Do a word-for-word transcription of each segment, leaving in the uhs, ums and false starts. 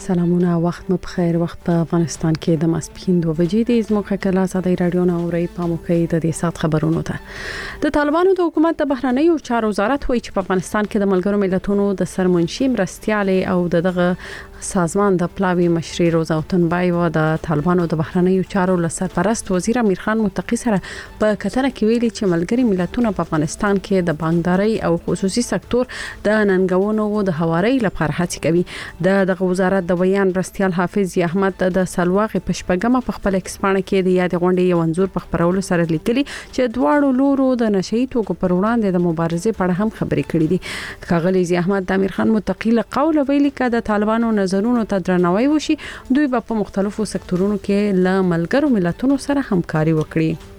سلامونه، وخت مو بخیر. وخت په افغانستان کې د ماسپښین دوه بجې د زموږه کلا ساده رادیو ناوړی پاموکي د دې سات خبرونو ته د طالبانو د حکومت د بهرنیو چارو وزارت وایي چې په افغانستان کې د ملګرو ملتونو د سرمنشي مرستياله او دغه سازمان د پلاوی مشري روزا وطنبای و د طالبانو د بهرنیو چارو لسرپرست وزیر امیر خان متقی سره په کتنه کې ویلي چې ملګری ملتونه په افغانستان کې د بانکداري او خصوصي سکتور د ننګونو د هواري لپاره هڅه کوي. د دغه وزارت د بیان مرستيال حافظ احمد د سلواغ پښپګم په خپل ایکسپانه کې د یاد غونډې یو انزور په خبرولو سره لیکلي چې دواړو لورو د نشئی توکو پر وړاندې د مبارزې په اړه هم خبرې کړې دي. کاغلی احمد د امیر خان متقی له قول ویلي چې د طالبانو نظرونو ته درناوی وشي، دوی په مختلفو سکتورونو کې له ملګرو ملتونو سره همکاري وکړي.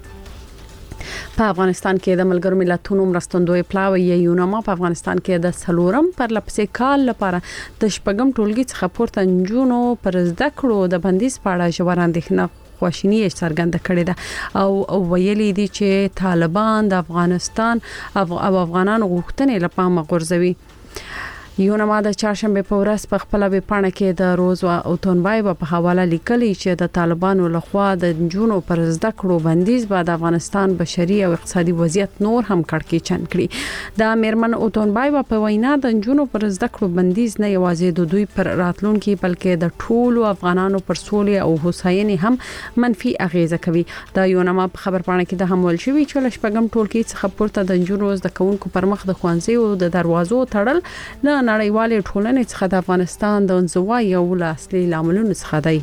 په افغانستان کې د ملګرو ملتونو مرستندوی پلاوی یونما په افغانستان کې د سلورم پر لپسې کال لپاره د شپږم ټولګي څخه پورته نجونو پر زده کړو د بندیز په اړه ژور اندېښنه خواشینی څرګنده کړې ده او ویلي دي چې طالبان د افغانستان او افغانانو غوښتنې لپاره غورځوي. یونما د چهارشنبه په ورځ په خپل ویب پاڼه کې د روز او تونبای په حواله لیکلي چې د طالبانو لخوا د جنونو پر زده کړو بندیز به د افغانستان بشري او اقتصادي وضعیت نور هم کړکېچن کړي. د میرمن او تونبای په وینا د جنونو پر زده کړو بندیز نه یوازې د دوی پر راتلونکي بلکې د ټولو افغانانو پر سولې او هوساینې هم منفي اغیزه کوي. د یونما په خبر پاڼه کې د همول شوی چې لشپګم ټولګي څخه پورته د جنونو زده کوونکو پر مخ د خوانزي او د دروازو تړل نه نړیوالې ټولنې څخه د افغانستان د انزوای یو اصلي لاملونو څخه دی.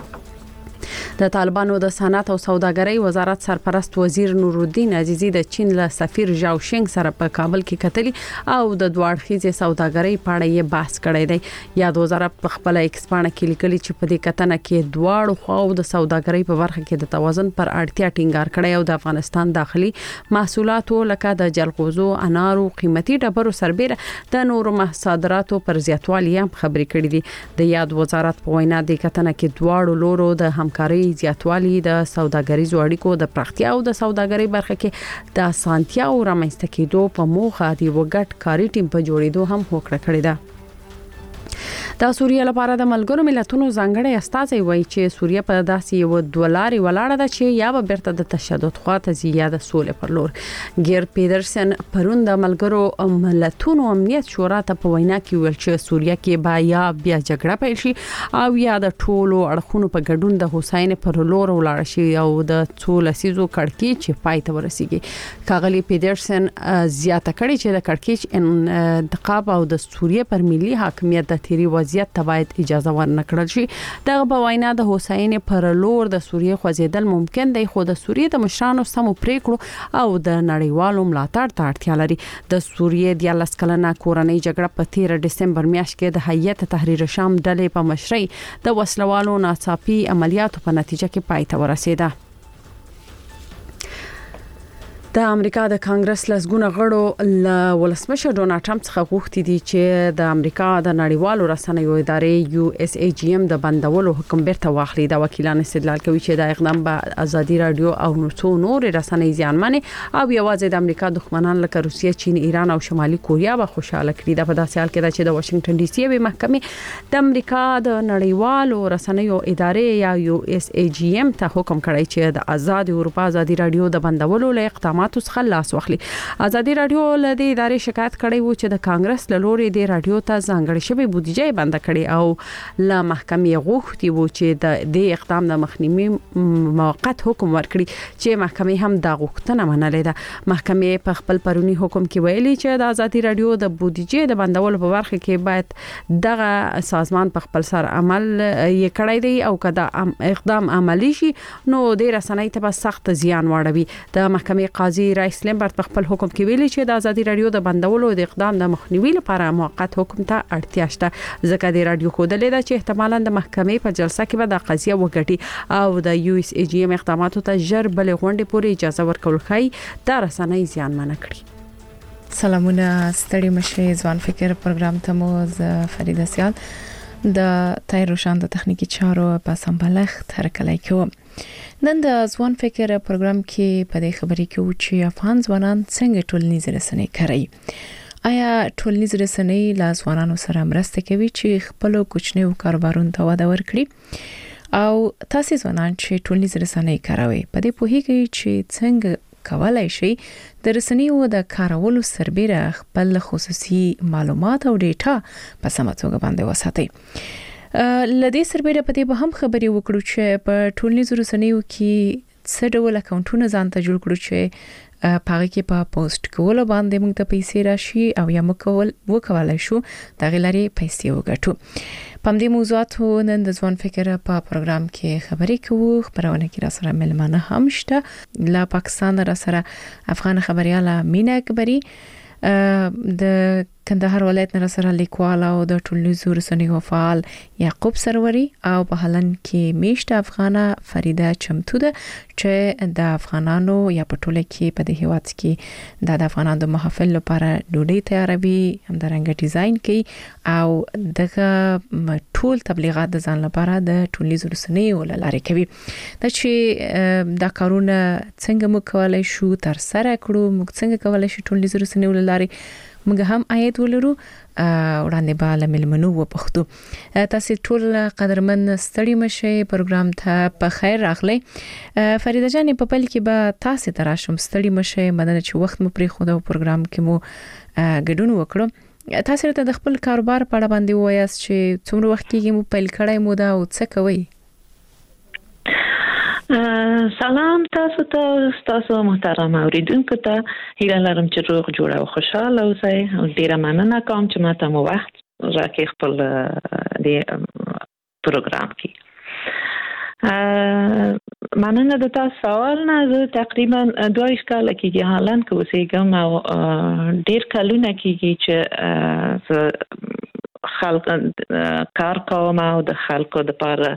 د طالبانو د صنعت او سوداګرۍ وزارت سرپرست وزیر نور الدین عزیزی د چین له سفیر ژاو شینګ سره په کابل کې کتلی او د دوړخیزه سوداګرۍ په اړه یې بحث کړی دی. یاد وزارت په خپل ایکسپانه کې لیکلي چې په دې کتنه کې دواړو خواو د سوداګرۍ په برخه کې د توازن پر اړتیا ټینګار کړی او د افغانستان داخلي محصولاتو لکه د جلغوزو، انارو، قیمتي ډبرو سربېره د نورو صادراتو پر زیاتوالي هم خبرې کړې دي. د یاد وزارت په وینا د کتنه کې دواړو لورو د همکارۍ زیاتوالی د سوداګریزو اړیکو د پراختیا او د سوداګرۍ برخه کې د اسانتیا او رامنځته کېدو په موخه د وګټ کاری ټیم په جوړېدو هم هوکړه کړې ده. د سوریه لپاره د ملګرو ملتونو ځانګړی استازی وایي چې سوریه په داسې یو دولاري ولاړه ده چې یا به بیرته د تشدد خواته زیاده سولې پر لور. ګیر پیډرسن پرون د ملګرو ملتونو امنیت شورا ته په وینا کې ویل چې سوریه کې با یا بیا جګړه پیل شي او یا د ټولو اړخونو په ګډون د حسین پر لور ولاړ شي او د څو لسیزو کړکېچ چې پای ته ورسیږي. کاغلی پیډرسن زیاته کړي چې د کړکېچ انتقاب او د سوریه پر ملي حاکمیت د تیری وضعیت ته باید اجازه ورنکړل شي. دغه په وینا د حسین پر لور د سوریه خوځیدل ممکن دی، خو د سوریه د مشرانو سمو پریکړو او د نړیوالو ملاتړ ته اړتیا لري. د سوریه د یالس کلنه کورنۍ جګړه په تیر دسمبر میاشت کې د هیئت تحریر شام ډلې په مشرۍ د وسلوالو ناڅاپي عملیاتو په نتیجه کې پای ته ورسیده. د امریکا د کانګرس لسګونه غړو له ولسمشر ډونالد ټرمپ څخه غوښتي دي چې د امریکا د نړیوالو رسنیو ادارې یو اس ای جی ام د بندولو حکم بیرته واخلي. د وکیلان استدلال کوي چې د اقدام به ازادي رادیو او نورو نور رسنۍ زیانمن او یوازې د امریکا دښمنان لکه روسیه، چین، ایران او شمالي کوریا به خوشاله کړي. د په داسې حال کې چې د واشنگټن ډي سي وی محکمې د امریکا د نړیوالو رسنیو ادارې یا یو اس ای جی ام ته حکم کړی چې د آزاد اروپا ازادي رادیو د بندولو له اقداماتو څخه لاس واخلي. ازادي رادیو له دې ادارې شکایت کړی و چې د کانګرس له لوري د رادیو ته ځانګړې شوی بودیجه بند کړي او له محکمې غوښتي و چې د دې اقدام د مخنیوي موقت حکم ورکړي چې محکمې هم دا غوښتنه منلې ده. محکمې په خپل پرونی حکم کې ویلي چې د ازادي رادیو د بودیجه د بندولو په برخه کې باید دغه سازمان په خپل سر عمل یې کړی دی او کدا اقدام عملی شي نو د رسنۍ ته سخت زیان واړوي. د محکمې قاضي رئیس لیمبرت په خپل حکم کې ویلي چې د ازادي رادیو د بندولو د اقدام د مخنیوي لپاره موقت حکم ته اړتیا شته، ځکه د رادیو خوده لیدا چې احتمالاً د محکمې په جلسه کې به د قضیه وګټي او د یو اس ای جی ام اقداماتو ته ژر بل غونډې پورې اجازه ورکول خای د رسنۍ زیانمن کړي. سلامونه ستړي مشه ځوان فکر پروګرام ته مو ز فریده سیال د تای روشان د تخنیکی چارو په سمبلخت هرکلای کوم. نن د ځوان فکر پروګرام کې په دې خبرې کې و چې افغان ځوانان څنګه ټولنیز رسنۍ کوي آیا ټولنیز رسنۍ له ځوانانو سره مرسته کوي چې خپل کوچنیو کاروبارونو ته وده ورکړي او تاسو ځوانان چې ټولنیز رسنۍ کاروي په دې پوهیږئ چې څنګه کولای شي د رسنیو د کارولو سربېره خپل خصوصي معلومات او ډیټا په سمه توګه باندې وساتي. لدې سربېره په دې به هم خبرې وکړو چې په ټولنیزو رسنیو کې څه ډول اکاونټونه ځان ته جوړ کړو چې پاره کې په پوسټ کول باندې موږ ته پیسې راشي او یا موږ کول وکولای شو د غلاري پیسې وګټو. په دې موضوعاتو نن د ځوان فکر په پروګرام کې خبرې کوو. خبرونه کې را سره ملمانه هم شته. لا پاکستان را سره افغان خبرياله مینا اکبری د کندهار ولایت نه سره لیکوال او د ټولنیزو رسنیو فعال یعقوب سروري او په هلند کې میشت افغانه فریده چمتو ده چې د افغانانو یا په ټوله کې په دې هیواد کې د افغانانو د محافل لپاره ډوډۍ تیاروي، همدارنګه ډیزاین کوي او دغه ټول تبلیغات د ځان لپاره د ټولنیزو رسنیو لارې کوي. دا چې دا کارونه څنګه موږ کولای شو تر سره کړو، موږ څنګه کولای شو ټولنیزو رسنیو لارې موږ هم آیت ولرو وړاندې به له ملمنو وپوښتو. تاسو ټول قدرمن ستړي مشه پروګرام ته په خیر راغلی. فریده جان په پل کې به تاسو ته راشم ستړي مشه مدنه چې وخت مو پرې خو د پروګرام کې مو ګډون وکړو. تاسو ته د خپل کاروبار په اړه باندې وایاست چې څومره وخت کې مو پیل کړای مو دا او څه کوي؟ سلام تاسو ته، تاسو محترم اوریدونکو ته هیله لرم چې روغ جوړ او خوشاله اوسئ. ډیره مننه کوم چې ماته مو وخت راکړئ خپل د پروګرام کې. مننه د تاسو سوال نه. زه تقریبا دوه کال کېږي هلند کې اوسېږم او ډیر کلونه کېږي چې خلک کار کوم او د خلکو لپاره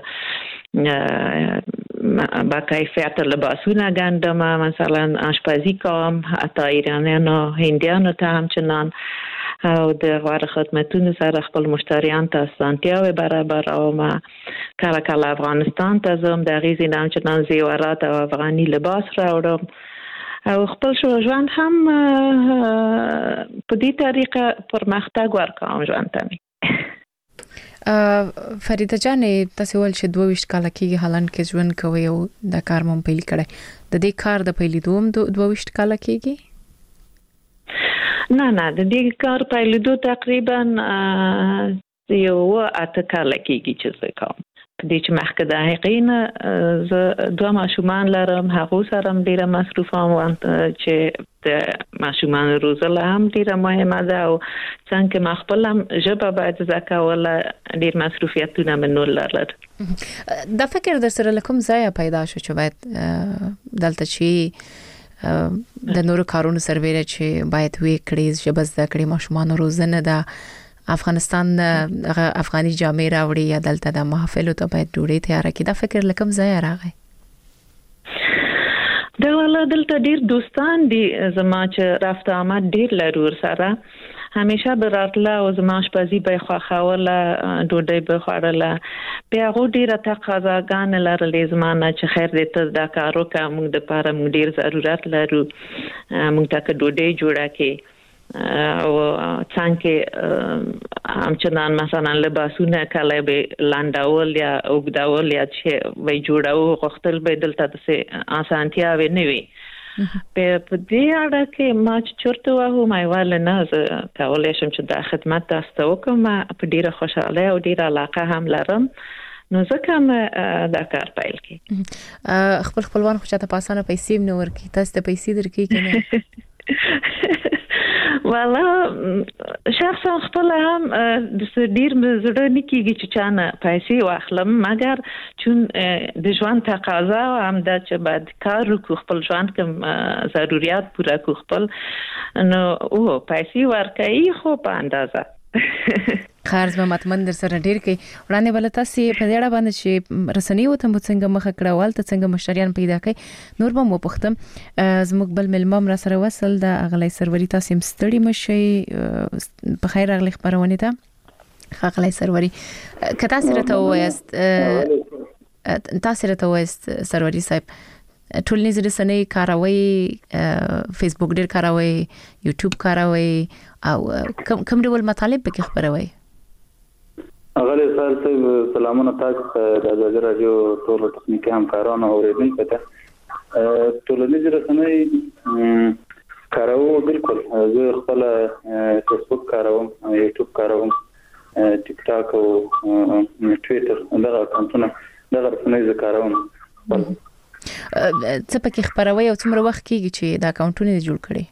با کیفیت لباسونه ګندم، مثلا آشپزی کوم، حتی ایرانیانو هندیانو ته همچنان او د غوړ خدمتونو سره خپل مشتریان ته اسانتیاوې برابر او ما کله کله افغانستان ته زم د غیزي نه همچنان زیورات او افغاني لباس راوړم او خپل شو ژوند هم په دې طریقه پرمختګ ورکوم ژوند ته. فریده جان تاسو ول چې دوه ویشت کال کې هلند کې ژوند کوي او د کار مم پیل کړي. د دې کار د پیلېدو هم دوه ویشت کال کېږي؟ نه نه د دې کار پیلېدو تقریبا یو اته کال کېږي چې زه کوم. د دې چې مخکې د حقیقین زه دوه ماشومان لرم، هغه سره ډیره مصروف ام چې د ماشومان روزل هم ډیره مهمه ده او څنګه ما خپل هم ژبه باید زکه ولا ډیر مصروفیتونه منول لرل. دا فکر در سره لکم ځای پیدا شو چې باید دلته چې د نورو کارونو سربېره چې باید وی کړي ژبه زده کړي ماشومان روزنه ده افغانستان افغاني جامې راوړي یا دلته د محافلو ته باید ډوډۍ تیار کړي. دا فکر لکم ځای راغی؟ دا ولا دلته ډیر دوستان دي زما چې رافته آمد ډیر لرور سره همیشه براتله او زما شپزي به خوخاوله ډوډۍ به خوړله. بیا غو ډیره تقاضاګان لرلې زما نه چې خیر دې ته دا کارو کوم موږ د پاره موږ ډیر ضرورت لرو موږ ته ډوډۍ جوړه کړي او څنګه همچنان مثلا لباسونه کله به لانداول یا اوګداول یا چې وای جوړاو غختل به دلته د اسانتیا و نه وي. په دې اړه کې ما چې چورته واه ما ویل نه کولای شم چې د خدمت تاسو وکم په ډیره خوشاله او ډیره علاقه هم لرم نو ځکه ما دا کار پیل کړ. خپل خپلوان خو چاته پاسانه پیسې نه ورکي تاسو ته پیسې درکې کنه؟ والا شخصا خپل هم د ډیر زړه نکیږي چې چانه پیسې واخلم مګر چون د ژوند تقاضا هم د چې بعد کار وکړو خپل ژوند کوم ضرورت پوره کو خپل نو او پیسې ورکړي خو په اندازه خارج به متمن در سره ډیر کوي. وړاندې بل تاسو په دې اړه باندې چې رسنۍ وته مو څنګه مخه کړه والته څنګه مشتریان پیدا کړي نور به مو پختم زموږ بل ملمم را سره وصل د اغلی سروري تاسو ستړي مشي په خیر اغلی خبرونه ته اغلی سروري کته سره ته وایست تاسو سره ته وایست سروري صاحب ټولنیز رسنۍ کاروي فیسبوک ډیر کاروي یوټیوب کاروي او کوم کوم ډول مطالب پکې خبروي؟ اغلی سال سلامونه تاسو د ازادي رادیو ټول تخنیکي همکارانو اوریدونکو ته ټولنیز رسنۍ کاروم بالکل زه خپل فیسبوک کاروم یوټیوب کاروم ټیک ټاک او ټویټر دغه اکاونټونه دغه رسنۍ زه کاروم. څه پکې خبروي او څومره وخت کېږي چې دا اکاونټونه جوړ کړي؟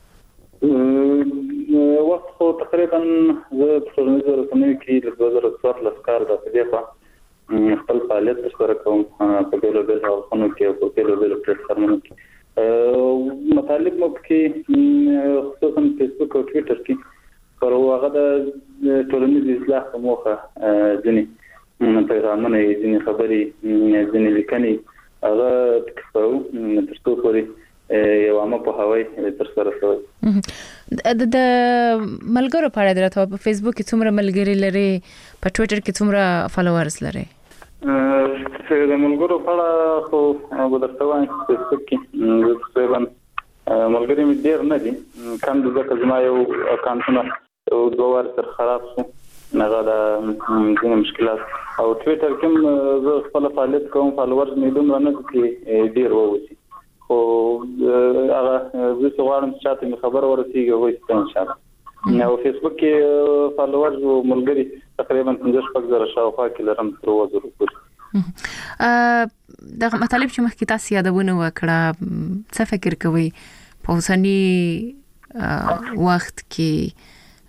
وخت خو تقریبا زه په ټولنیز رسنیو کې له دوه زره څوارلس کال راځي په خپل فعالیت ترسره کوم په ډول ډول حلقونو کې او په ډول ډول پلیټفارمونو کې مطالب مو کې خصوصا فیسبوک او ټویټر کې پر هغه د ټولنیز اصلاح په موخه ځینې پیغامونه ځینې خبرې ځینې لیکنې هغه تکفو ترڅو پورې یو عامه په هواي ترسره شوی. د ملګرو په اړه درته په فیسبوک کې څومره ملګري لري، په ټویټر کې څومره فالوورز لري؟ چې د ملګرو په اړه خو درته وایم فیسبوک کې تقریبا ملګري مې ډېر نه دي، کم دي ځکه زما یو اکاونټونه یو دوه وار سره خراب شو، هغه د ځینې مشکلات او ټویټر کې زه خپل فعالیت کوم فالوورز مې دومره نه دي ډېر ووسی، خو هغه زه څه غواړم چې چاته مې خبر ورسېږي هغوی ته ان شاء الله. او فیسبوک کې فالوورز او ملګري تقریبا پنځه شپږ زره شاوخوا کې لرم تر اووه زرو پورې. دغه مطالب چې مخکې تاسو یادونه وکړه، څه فکر کوئ په اوسني وخت کې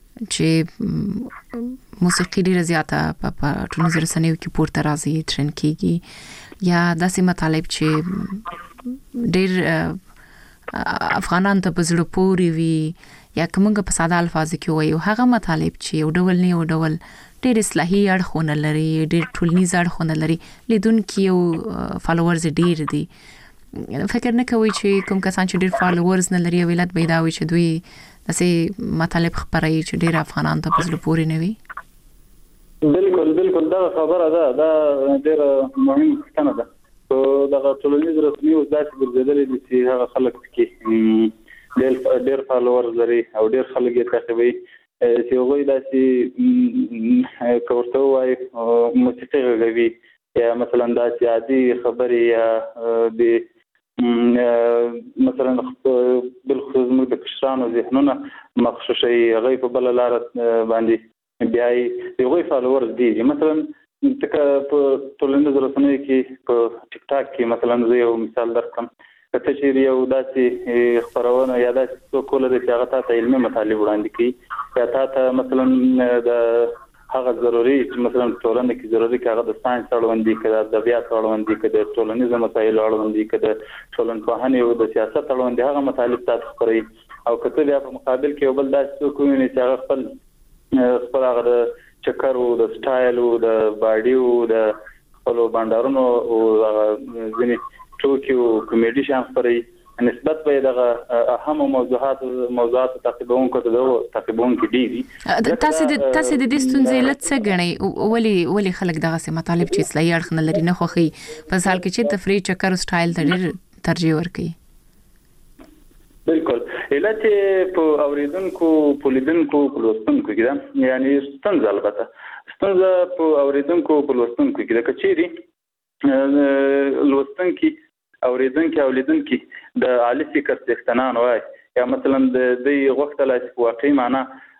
چې موسیقي ډیره زیاته په ټولنیزو رسنیو کې پورته راځي، ټرند کیږي، یا داسې مطالب چې ډیر افغانان ته په زړه پورې وي، یا کومه په ساده الفاظ کې وایي هغه مطالب چې یو ډول نه یو ډول ډیر اصلاحي اړخونه لري، ډیر ټولنیز اړخونه لري، لیدونکي او فالوورز ډیر دي. فکر نه کوي چې کوم کسان چې ډیر فالوورز نه لري ویلات پیدا وي چې دوی داسې مطالب خبري چې ډیر افغانان ته په زړه پورې نه وي؟ بالکل بالکل دا خبره ده، دا ډیر مهمه څه ده. په دغه ټولنیز رسنیو داسې ګرځېدلې دي چې هغه خلک کې ډېر ډېر فالوورز لري او ډېر خلک یې تعقیبوي چې هغوی داسې که ورته ووایي موسیقي غږوي یا مثلا داسې عادي خبرې یا د مثلا بالخصوص موږ د کشرانو ذهنونه مغشوشوي، هغوی په بله لاره باندې بیایي، د هغوی فالوورز ډېر. مثلا ځکه په ټولنیزو رسنیو کې په ټیک ټاک کې مثلا زه یو مثال درکړم، که ته چېرې یو داسې خپرونه یا داسې څوک ولرې چې هغه تا ته علمي مطالب وړاندې کوي یا تا ته مثلا د هغه ضروري چې مثلا ټولنه کې ضروري که هغه د ساينس اړوند دي، که د ادبیات اړوند دي، که د ټولنیزو مسایلو اړوند دي، که د ټولنپوهنې او د سیاست اړوند دي، هغه مطالب تا ته خپروي. او که ته بیا په مقابل کې یو بل داسې څوک ووینې چې هغه خپل خپل هغه د چکرو د سټایلو د باډیو د خپلو بانډارونو او ځینې ټوکي او کمیډي شیان خپروي، نسبت به دغه اهم موضوعات موضوعات تعقیبونکو ته دغه تعقیبونکو دي دي. تاسو د تاسو د دې ستونزې لږ څه غنئ؟ ولی ولی خلک دغه سه مطالب چې اصلاحي اړخ نه لري نه خوخي په حال کې چې تفریح چکر سټایل ته ډېر ترجیح ورکوي؟ بالکل علت په اوریدونکو په لیدونکو په لوستونکو کې ده، یعنی ستونزه البته ستونزه په اوریدونکو په لوستونکو کې ده. کچېری لوستونکي اوریدونکي او لیدونکي د عالی فکر څښتنان وای یا مثلا د دې غوښتل چې واقعي معنا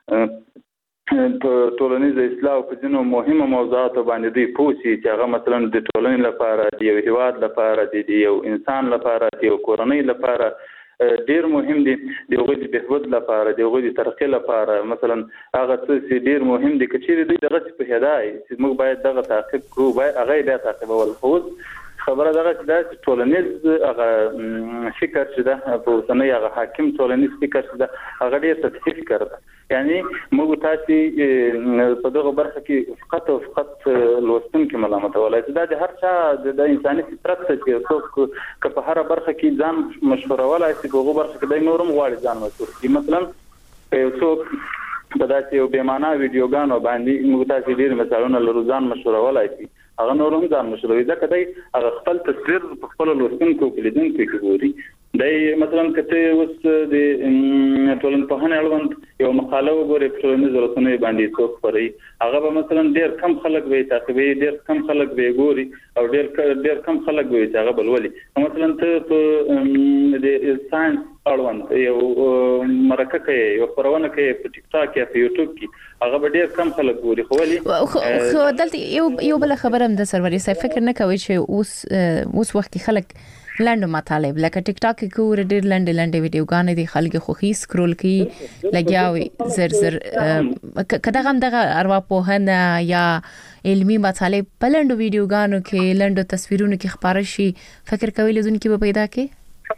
په ټولنیز اصلاح او په ځینو مهمه موضوعاتو باندې دی پوښي چې هغه مثلا د ټولنې لپاره د یو هیواد لپاره د یو انسان لپاره د یو کورنۍ لپاره ډیر مهم دي، د هغوی د بهبود لپاره، د هغوی د ترقۍ لپاره. مثلا هغه څه چې ډیر مهم دي، که چېرې دوی دغه څه پوهېدای چې موږ باید دغه تعقیب کړو، باید هغه یې بیا تعقیبول. خو خبره دغه چې دا چې ټولنیز هغه فکر چې ده په اوسنۍ هغه حاکم ټولنیز فکر چې ده هغه ډېر سطحي فکر ده. یعنی موږ تاسې په دغه برخه کې فقط او فقط لوستونکي ملامتولی چې دا د هر چا د انساني فطرت ته چې څوک که په هره برخه کې ځان مشهورولی شي، په هغو برخه کې دی نور هم غواړي ځان مشهور کړي. مثلا که یو څوک په داسې یو بېمانا ویډیوګانو باندې موږ تاسې ډېر مثالونه لرو ځان مشهورولی شي، هغه نور هم ځان مشروي ځکه دی هغه خپل تصویر په خپل لوستونکو کې لیدونکو کې ګوري دای مثلا کته اوس د ټولنپوهنې اړوند یو مقاله وګوري په ټولنیزو رسنیو باندې څوک خوري هغه به مثلا ډیر کم خلک وي تعقیبي ډیر کم خلک وي ګوري او ډیر ډیر کم خلک وي چې هغه بلولي مثلا ته په د ساينس اړوند یو مرکه کوي یو خبرونه کوي په ټیک ټاک یا په یوټیوب کې هغه به ډیر کم خلک ګوري خو ولي خو دلته یو یو بل خبره هم د سروري صاحب فکر نه کوي چې اوس اوس وخت کې خلک لاندو مطالب لکه ټیک ټاک کې ګور ډیر لاندې لاندې ویډیوګانې دي خلک خو هي سکرول کوي لګیاوي زر زر کدا هم دغه ارواپوهنه یا علمي مطالب په لاندو ویډیوګانو کې لاندو تصویرونو کې خبره شي فکر کوي لزونکي به پیدا کې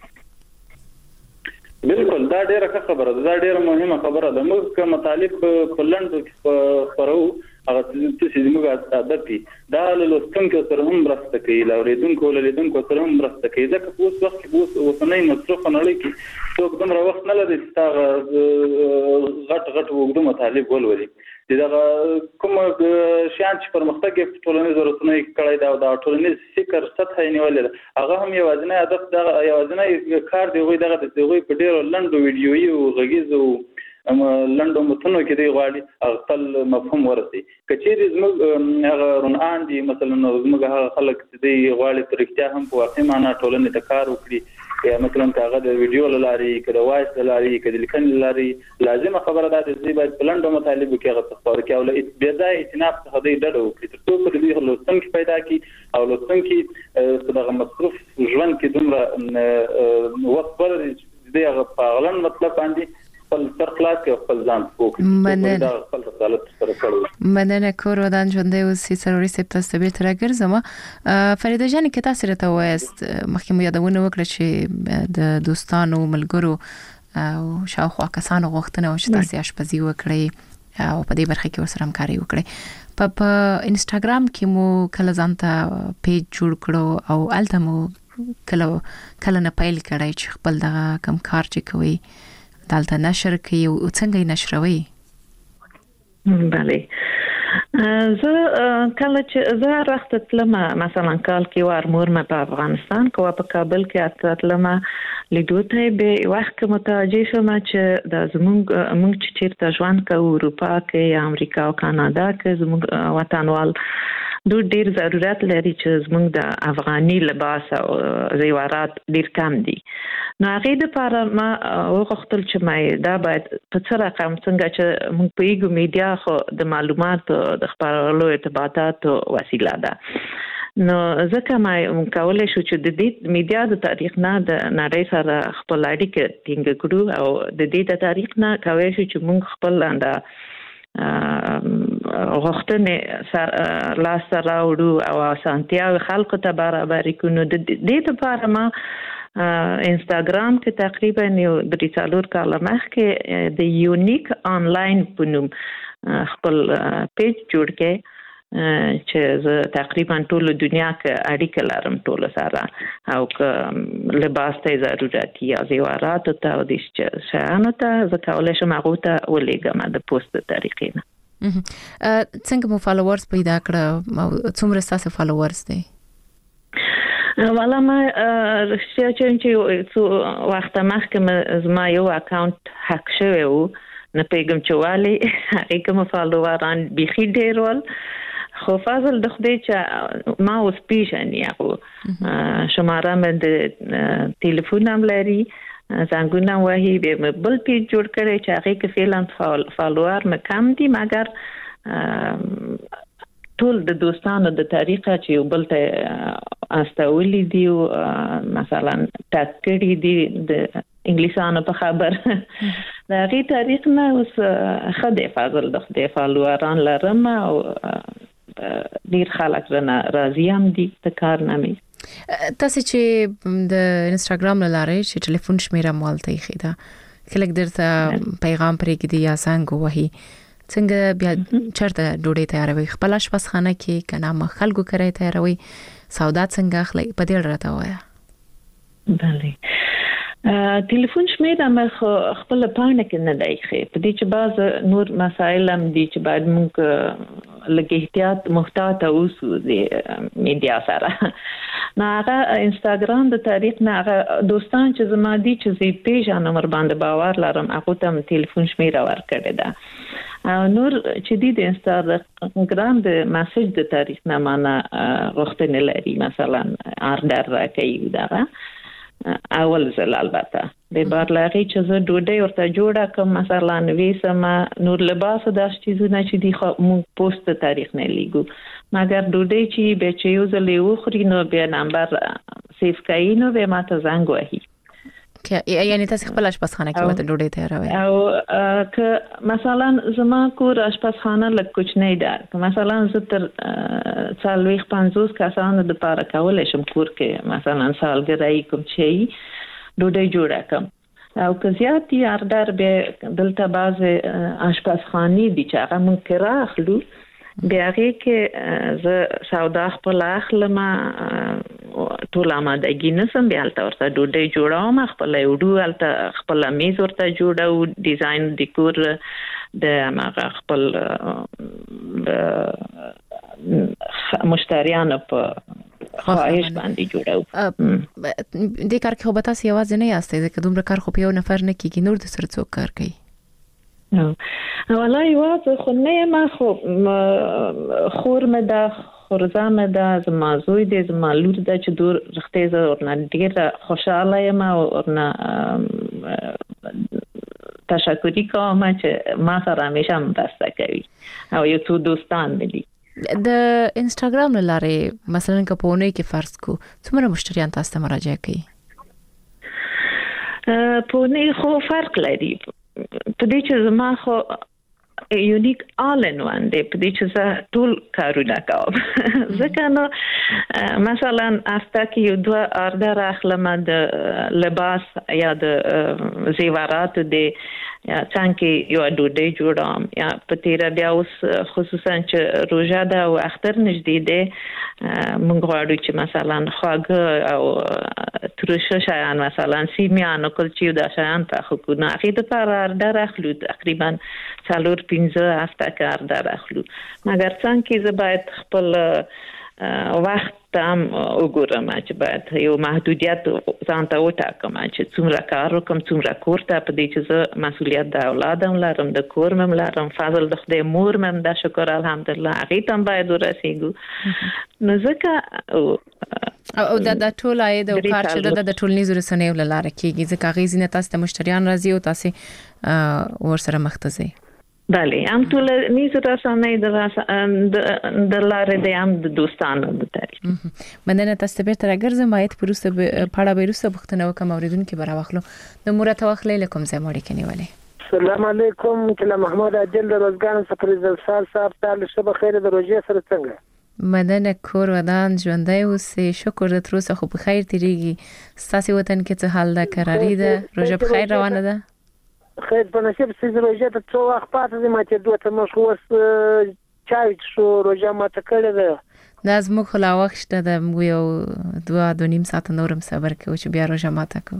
بالکل دا ډیره خبره ده دا ډیره مهمه خبره ده موږ کوم مطالب په لاندو کې خبرو هغه چې موږ عادت دي دا له لوستونکو سره هم مرسته کوي له اوریدونکو له لیدونکو سره هم مرسته کوي ځکه اوس وخت اوس اوسنۍ مصرف نړۍ کې څوک دومره وخت نه لري چې دا غټ غټ وګړو مطالب ولولي چې دا کوم شان چې پرمختګ په ټولنیزو رسنیو کې کړی دا د ټولنیز فکر سطح نیولې هغه هم یوازینی هدف دا یوازینی کار دی وي دغه د دوی په ډیرو لنډو ویډیويي او غږیزو لندو متنو کې دی غواړي خپل مفهوم ورسي کچېری زموږ هغه رونان دي مثلا زموږ هغه خلک چې دی غواړي پر اختیار هم په واقع معنا ټولنې ته کار وکړي یا مثلا هغه د ویډیو لاري کړه وایس لاري کړه لیکن لاري لازم خبره ده چې باید بلندو مطالب کې هغه تصور کې او له بيځای اتناب څخه دی ډډه وکړي تر څو پر دې لوستونکي پیدا کړي او لوستونکي دغه مصروف ژوند کې دومره وخت ورته دی هغه په غلن مطلب باندې خپل تر خلاص کې خپل ځان پوکي مننه خپل رسالت سره کړو مننه کور ودان ژوندې اوسې سروري سپ تاسو به تر ګرځم فریده جان کې تاسو راته وایست مخکې مو یادونه وکړه چې د دوستانو ملګرو او شاوخوا کسانو غوښتنه او چې تاسو اشپزي وکړي او په دې برخه کې ورسره همکاري وکړي په په انستګرام کې مو کله ځانته پیج جوړ کړو او الته مو کله کله نه پیل کړی چې خپل دغه کم کار چې کوي دالته نشر کوي او څنګه یې نشروي بله زه کله چې زه راځم تلم مثلا کال کې وار مور مې په افغانستان کو په کابل کې اتلم لیدو ته به وخت متوجه شوم چې د زمونږ موږ چې چیرته ژوند کوو اروپا کې امریکا او کاناډا کې زموږ وطنوال دوی ډیر ضرورت لري چې زموږ د افغاني لباس او زیورات ډیر کم دي نو هغه د لپاره ما وغوښتل چې ما دا باید په څه رقم څنګه چې موږ په یو میډیا خو د معلوماتو د خبرولو ارتباطاتو وسیله ده نو ځکه ما کولای شو چې د دې میډیا د تاریخ نه د نړۍ سره خپل اړیکه ټینګ کړو او د دې د تاریخ نه کوي چې موږ خپل انده غوښتنې سره لاس سره وړو او سانتیا خلکو ته برابر کړو د دې لپاره ما انستګرام کې تقریبا یو د څلور کال مخکې د یونیک آنلاین پونم خپل پیج جوړ کړ چې زه تقریبا ټول دنیا کې اړیکه لرم ټول سره او لباس ته ضرورت یا زیورات ته او د شانو ته زه کولای شم هغه ته ولېږم د پوسټ طریقې نه څنګه مو فالوورز پیدا کړ څومره تاسو فالوورز دي والا ما رښتیا چې څو وخت مخکې زما یو اکاونټ هک شوی و نه پیغام چوالي هغه کوم فالووران بيخي ډیر ول خو فاضل د خدای چې ما اوس پیژنې هغه شماره مې د ټلیفون هم لري څنګه نو وایي به بل پیج جوړ کړی چې هغه کې فعلا فالوور مې کم دي مګر ټول د دوستانو د طریقه چې بل ته استولې دي مثلا تاسکړي دي د انګلیسانو په خبر دا غي تاریخ نه اوس خدای فضل د خدای فالووران لرم او ډیر خلک زنه راضي هم دي د کارنامې تاسو چې د انستګرام لاره چې ټلیفون شمیره مالته خېدا کله درته پیغام پرې کې یا څنګه وਹੀ څنګه بیا چرته ډوډۍ تیاروي خپل آشپزخانه کې کنه مخ خلکو کوي تیاروي سودا څنګه اخلي په دې راته وایا بله ټلیفون شمیره مې خپل پاڼه کې نه دی خې په دې چې بعض نور مسائل هم دي چې باید موږ لږ احتیاط محتاط اوسو د میډیا سره. نه هغه انستګرام د تاریخ نه هغه دوستان چې زما دي چې زی پیژنم ور باندې باور لرم هغه ته ټلیفون شمیره ورکړه ده. نور چې دی د انستګرام د میسج د تاریخ نه معنا غوښتنه لري مثلا آردر راکې دا اول ځل البته د بارلاغي چې زه ډوډۍ ورته جوړه کوم مثلا وېسم نور لباس د چیزونه چې دی خو مونږ پوسټ تاریخ نه لیګو مګر ډوډۍ چې به چې یو ځل یو خوري نو بیا نمبر سیف کوي نو به ماته زنګ وهي یعنی تاسو خپل اشپزخانه کې وته ډوډۍ تیاروي او که مثلا زما کور اشپزخانه لږ کوچنی ده مثلا زه تر څلويخ پنځوس کسانو د پاره کولای شم کور کې مثلا سالګرای کوم شي ډوډۍ جوړه کوم او که زیات یې اردر به دلته باز اشپزخانه دي چې هغه مونږ کې راخلو بیا کې زه سودا خپل اخلم ټول آمادګي نسم بیا تل ورته ډوډۍ جوړوم خپل یوډو الته خپل میز ورته جوړو ډیزاین ډیکور د هغه خپل مشتریانو په خواهش باندې جوړو. د کار کې هوبتا سی आवाज نه یاستئ ځکه دومره کار خو په یو نفر نه کیږي نور د سر څوک کار کوي. والله واځه خو نه ما خو خور مې دا خورزه مې دا زما زوی دې زما لور دا چې دور رښتې زه ورنه ډېره خوشاله یم او ورنه تشکر کوم چې ما سره همیشه مرسته کوي او یو څو دوستان مې دي. د انستګرام لاره مثلا کپونه کې فرض کو څومره مشتریان تاسو ته مراجعه کوي؟ پونه خو فرق لري په دې چې زما خو یونیک آل ان وان دی په دې چې زه ټول کارونه کوم ځکه نو مثلا استا کې یو دوه اردر اخلم د لباس یا د زیورات د یا څنګه یو ډوډۍ جوړم یا په تیر بیا اوس خصوصا چې روزه ده او اختر نږدې ده موږ غواړو چې مثلا خواږه او ترشه شایان مثلا سیمیان او کلچې د شایان ته خو نه اخیده پر اردر اخلو تقریبا څلور پنځه هفته کار در اخلو مګر څنګه زه باید خپل وخت تام وګورم چې باید یو محدودیت ځان ته وټاکم چې څومره کار وکم څومره کور ته په دې چې زه مسؤلیت د اولادم لرم د کور مم لرم فضل د خدای مور مم د شکر الحمدلله هغه تم باید ورسېګو نو ځکه او دا د ټول عاید او کار چې د ټولنیزو رسنیو لاره کېږي ځکه غي زینت تاسو ته مشتریان راځي او تاسو ورسره مختصي بله هم ټول نیزو رسنۍ د د لارې د هم د دوستانو د تاریخ مننه تاسو به تر راګرځم باید پروسه پاړه بیروسه بختنه وکم اوریدونکو برا واخلو د مرته واخلې لکم زه مړی کني ولې السلام علیکم کله محمود عادل روزګان سپریزل سال صاحب تعالی شبه خیر د روزه سره څنګه مدنه کور ودان ژوندۍ اوسې شکر د تروسه خو په خیر تیریږي ستاسو وطن کې څه حال ده قراری ده روزه په خیر روانه ده خیر په نصیب سې روزه ته څو وخت پاتې دي ماته دوه ته مخ وس چای شو روزه ماته کړه ده دا زموږ خلا وخت شته د یو دوه د نیم ساعت نورم صبر کوي چې بیا روزه ماته کو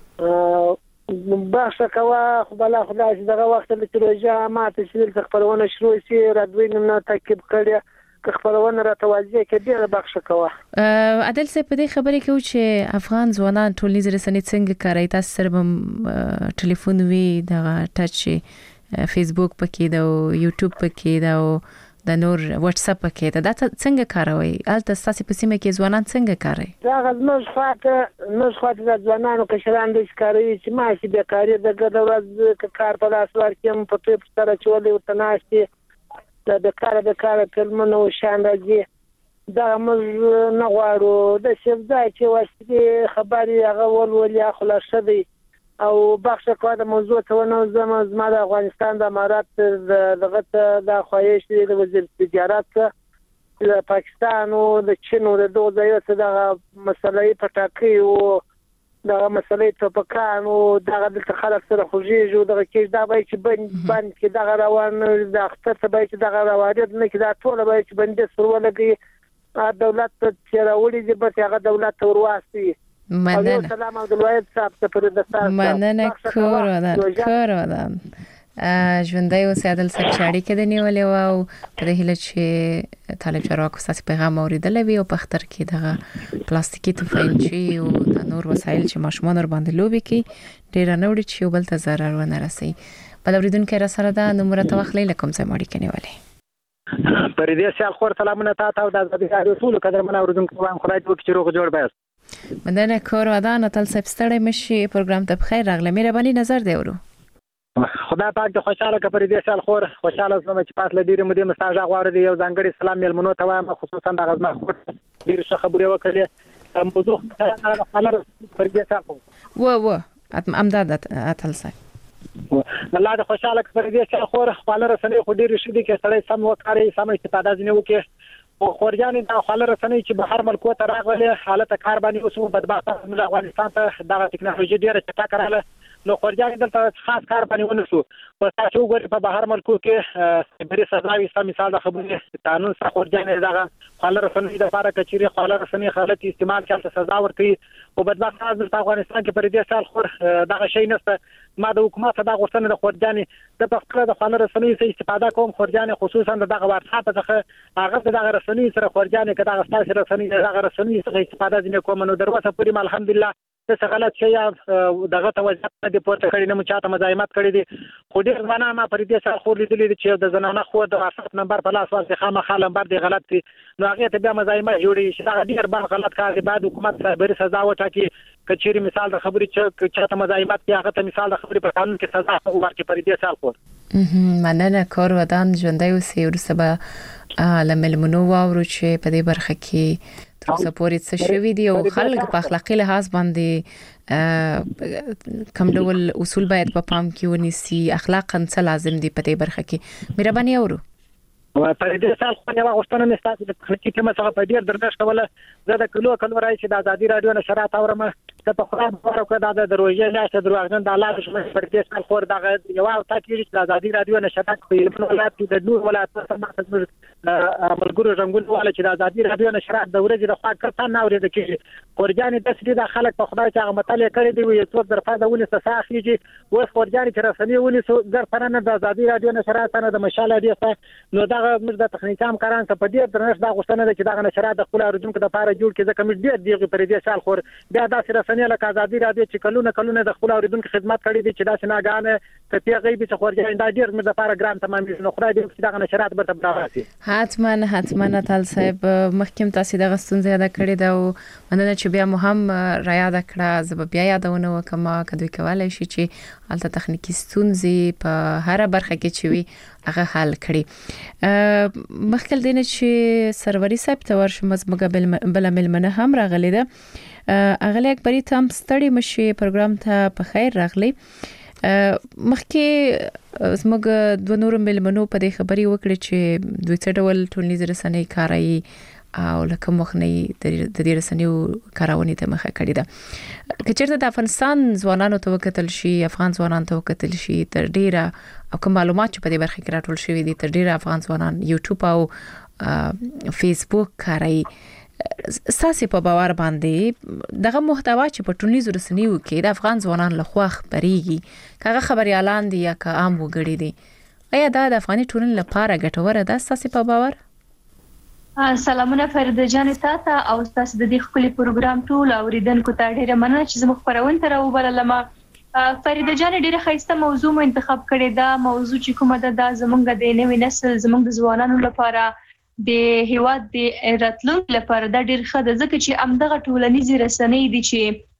باشه کوا خو بلا خدای دغه وخت چې روزه ماته چې خبرونه شروع شي راځوي نو تاکید کړی که خبرونه را توازیه کې ډیره بخښه کوه عادل سه په دې خبرې کې چې افغان ځوانان ټولنیز رسنۍ څنګه کوي تاسو سره ټلیفون وی د ټچ فیسبوک پکې دا یوټیوب پکې دا د نور واتس اپ پکې دا څنګه کاروي الته تاسو په سیمه کې ځوانان څنګه کوي دا غزمش خاطر نو خاطر د ځوانانو کشران د ښکاری چې ماشي به کاری د ګډ ورځ کار په لاس ورکیم په ټیپ سره چولې وتناشتي دا د کار د کار کلمنو شان راځي دا موږ نه غواړو د شفزای چې واسطه خبري هغه ولولیا خلاصه دی او بخښه کوه د موضوع ته ونه زما زما د افغانستان د امارات دغه د خواهش د وزیر تجارت د پاکستان او د چین او د دوه ځایو څخه د مسلې پټاکي او د مسلې ته پکانو دغه د خلک سره خوږیږي دغه کې دا به چې بند بند کې دغه روان د اختر ته به چې دغه روانیت نه کې دا ټول به چې بندې سره ولګي دولت چې راوړي دي به هغه دولت ورواستي مننه سلام عبد الواحد صاحب ته پر د تاسو مننه کور ودان کور ودان ژوندۍ اوسې عادل صاحب چې اړیکې د نیولې او په دې هیله چې طالب چارواکو ستاسو پیغام اوریدل وي او په اختر کې دغه پلاستیکي تفنګچي او د نور وسایل چې ماشومان ور باندې لوبي کوي ډیر نه وړي چې بل ته ضرر ونه رسي. بل اوریدونکو را سره دا نمبر ته واخلې لکم ځای مړی کې نیولې. پر دې سال خور سلامونه تاسو او د ازادي ټول قدرمن اوریدونکو وان خدای دې وکړي روغ جوړ بس. مندنه کور ودان تل صاحب ستړی مشي پروګرام ته بخیر راغله. مهرباني نظر دی ورو. خدای پاک دې خوشاله کړي پر دې سال خور خوشاله زما چې پاس لدیره مو دې مساج غواړي دی یو ځانګړي سلام ملمنو ته وایم خصوصا د غزما خور ډیر ښه خبرې وکړي موضوع خلر پر دې سال خور و و امداد اتل صاحب الله دې خوشاله کړي پر دې سال خور خپل رسنۍ خو ډیر شدي کې سړی سم وکړي سم استفاده ځنه وکړي او خورجان د خپل رسنۍ چې بهر ملکو ته راغلي حالت کار باندې اوس بدبخت افغانستان ته د ټکنالوژي ډیره چټک راغله نو خورجان دلته خاص کار باندې ونسو په تاسو وګورئ په بهر ملکو کې بری سزاوي سم مثال د خبرې قانون څخه خورجان دغه خپل رسنۍ د لپاره کچيري خپل رسنۍ خالت استعمال کړي سزا ورکړي او بدبخت د افغانستان کې پر دې سال خور دغه شی نشته. ما د حکومت د غوښتنې د خورجان د خپل د خپل رسنۍ څخه استفاده کوم خورجان خصوصا دغه واتساپ څخه هغه دغه رسنۍ سره خورجان کې دغه ستاسو رسنۍ دغه رسنۍ څخه استفاده ځنه کوم نو دروازه پوری الحمدلله څه غلط شي دغه توجه د پورته کړي نه مچاته مزاحمت کړي دي خو ډیر ځوانان ما پر دې سره خو لیدلې چې د زنانه خو د واتساپ نمبر په لاس ورته خامخا نمبر دی غلط دي نو هغه ته بیا مزاحمت جوړي چې دا ډیر بار غلط کار دی بعد حکومت به سزا وټاکي کچيري مثال د خبرې چې چاته مزاحمت کې هغه ته مثال د خبرې په قانون کې سزا ورکړي پر دې سال خو مننه کور ودان ژوندۍ اوسې ورسبه لملمنو واورو چې په دې برخه کې تر څو پورې څه شوي دي او خلک په اخلاقی لحاظ باندې کوم ډول اصول باید په پام کې ونیسي اخلاقاً څه لازم دي په دې برخه کې مهرباني اورو. په دې سال خو یو غوښتنه نستاسو د تخنیکی کمه څخه په ډیر درنښت کوله زه د کلو کلو راځي د ازادي رادیو نشرات اورم ته په خورا ورکو د دروژې نه چې دروغجن د الله رحمت پر دې سال خور دغه یو او تاکید د ازادي رادیو نشرات په یلمن ولایت کې د نور ولایت څخه مخکې ملګرو رنگول ولا چې د ازادي رادیو نشرات د ورځې د خوا کړه نه اورېده کې خورجان د سړي د خلک په خدای چې هغه مطالعه کړی دی یو څو درفه د ولې څخه اخیږي اوس خورجان چې رسنۍ ولې څو درفه د ازادي رادیو نشرات نه د مشاله دی نو دغه موږ د تخنیکي همکاران څخه په ډیر درنښت دا غوښتنه ده چې دغه نشرات د خپل اوریدونکو لپاره جوړ کړي ځکه موږ ډیر دیغه پر دې سال خور بیا داسې رسنۍ لکه ازادي رادیو چې کلونه کلونه د خپل اوریدونکو خدمت کړي دي چې داسې ناګانه کته غیبي څخه خورجان دا ډیر موږ لپاره ګران تمام دي نو خدای دې چې دغه نشرات به تبرابر شي. حتما حتما تل صاحب مخکیم تاسو دغه ستونزه یاد کړی دا مننه چې بیا مو هم را یاد کړه زه به بیا یادونه وکم کدوې کولای شي چې البته تخنیکی ستونزې په هر برخه کې چې وي هغه حل کړي. مخکې دینه چې سروري صاحب ته ورشم زموږ بل ملمنه هم راغلی ده اغلی اکبری تام ستړي مشي پروګرام ته په خیر راغلی. مخکې زموږ دوه نور ملمنو په دې خبري وکړي چې دوی څه ډول ټولنیز رسنۍ کاروي او لکه مخنی د دې رسنیو کارونې ته مخه کړی ده. کچېرته د افغانستان ځوانانو ته وکتل شي افغان ځوانانو ته وکتل شي تر ډیره او کوم معلومات چې په دې برخه کې راټول شوی دي تر ډیره افغان ځوانان یوټیوب او فیسبوک کاروي. ساسي په باور باندې دغه محتوا چې په ټولنیزو رسنیو کې د افغان ځوانان لخوا خبريږي کاغه خبريالان دي یا که عام وګړي دي آیا دا د افغاني ټولنې لپاره ګټوره ده ساسي په باور؟ سلامونه فرده جان تاسو او تاسو د دې خپل پروګرام ټول اوریدونکو ته ډیره مننه چې زموږ خبرونه تر وبللم. فرده جان ډیره خاصه موضوع مو انتخاب کړی دا موضوع چې کومه ده د زمونږ د نوې نسل زمونږ د ځوانانو لپاره د هیواد د راتلونکي لپاره دا ډیر ښه ده ځکه چې امدغه ټولنیز رسنۍ دي چې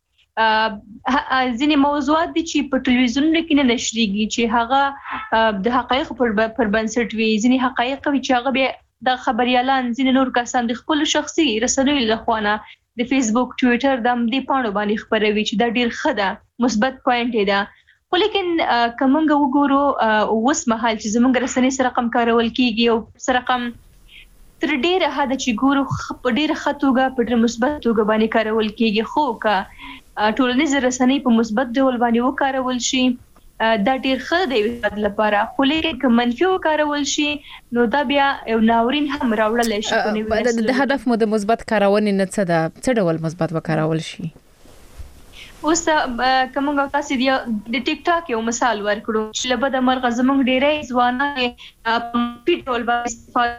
ځینې موضوعات دي چې په ټلویزیون کې نه نشریږي چې هغه د حقایق پر بنسټ وي ځینې حقایق چې هغه به د خبريالان ځینې نور کسان د خپل شخصي رسنیو لخوانه د فیسبوک ټوئیټر د دې پاڼو باندې خبروي چې دا ډیر ښه ده مثبت پوینټ دی خو لیکن کومنګ وګورو اوس مهال چې زموږ رسنۍ سره رقم کارول کیږي او سره رقم تر ډیره حد چې ګورو په ډیره خطوګه په ډیره مثبت توګه باندې کارول کیږي خو کا ټولنیز رسنۍ په مثبت ډول باندې وکارول شي دا ډیر ښه دی لپاره خو لیکن منفي وکارول شي نو دا بیا یو ناورین هم راوړل شي د هدف مو د مثبت کارونې نه څه ده څه ډول مثبت وکارول شي اوس کومه تاسو دی د ټیک ټاک یو مثال ورکړو چې لبد مرغه زمونږ ډېرې ځوانان په ټول باندې استفاده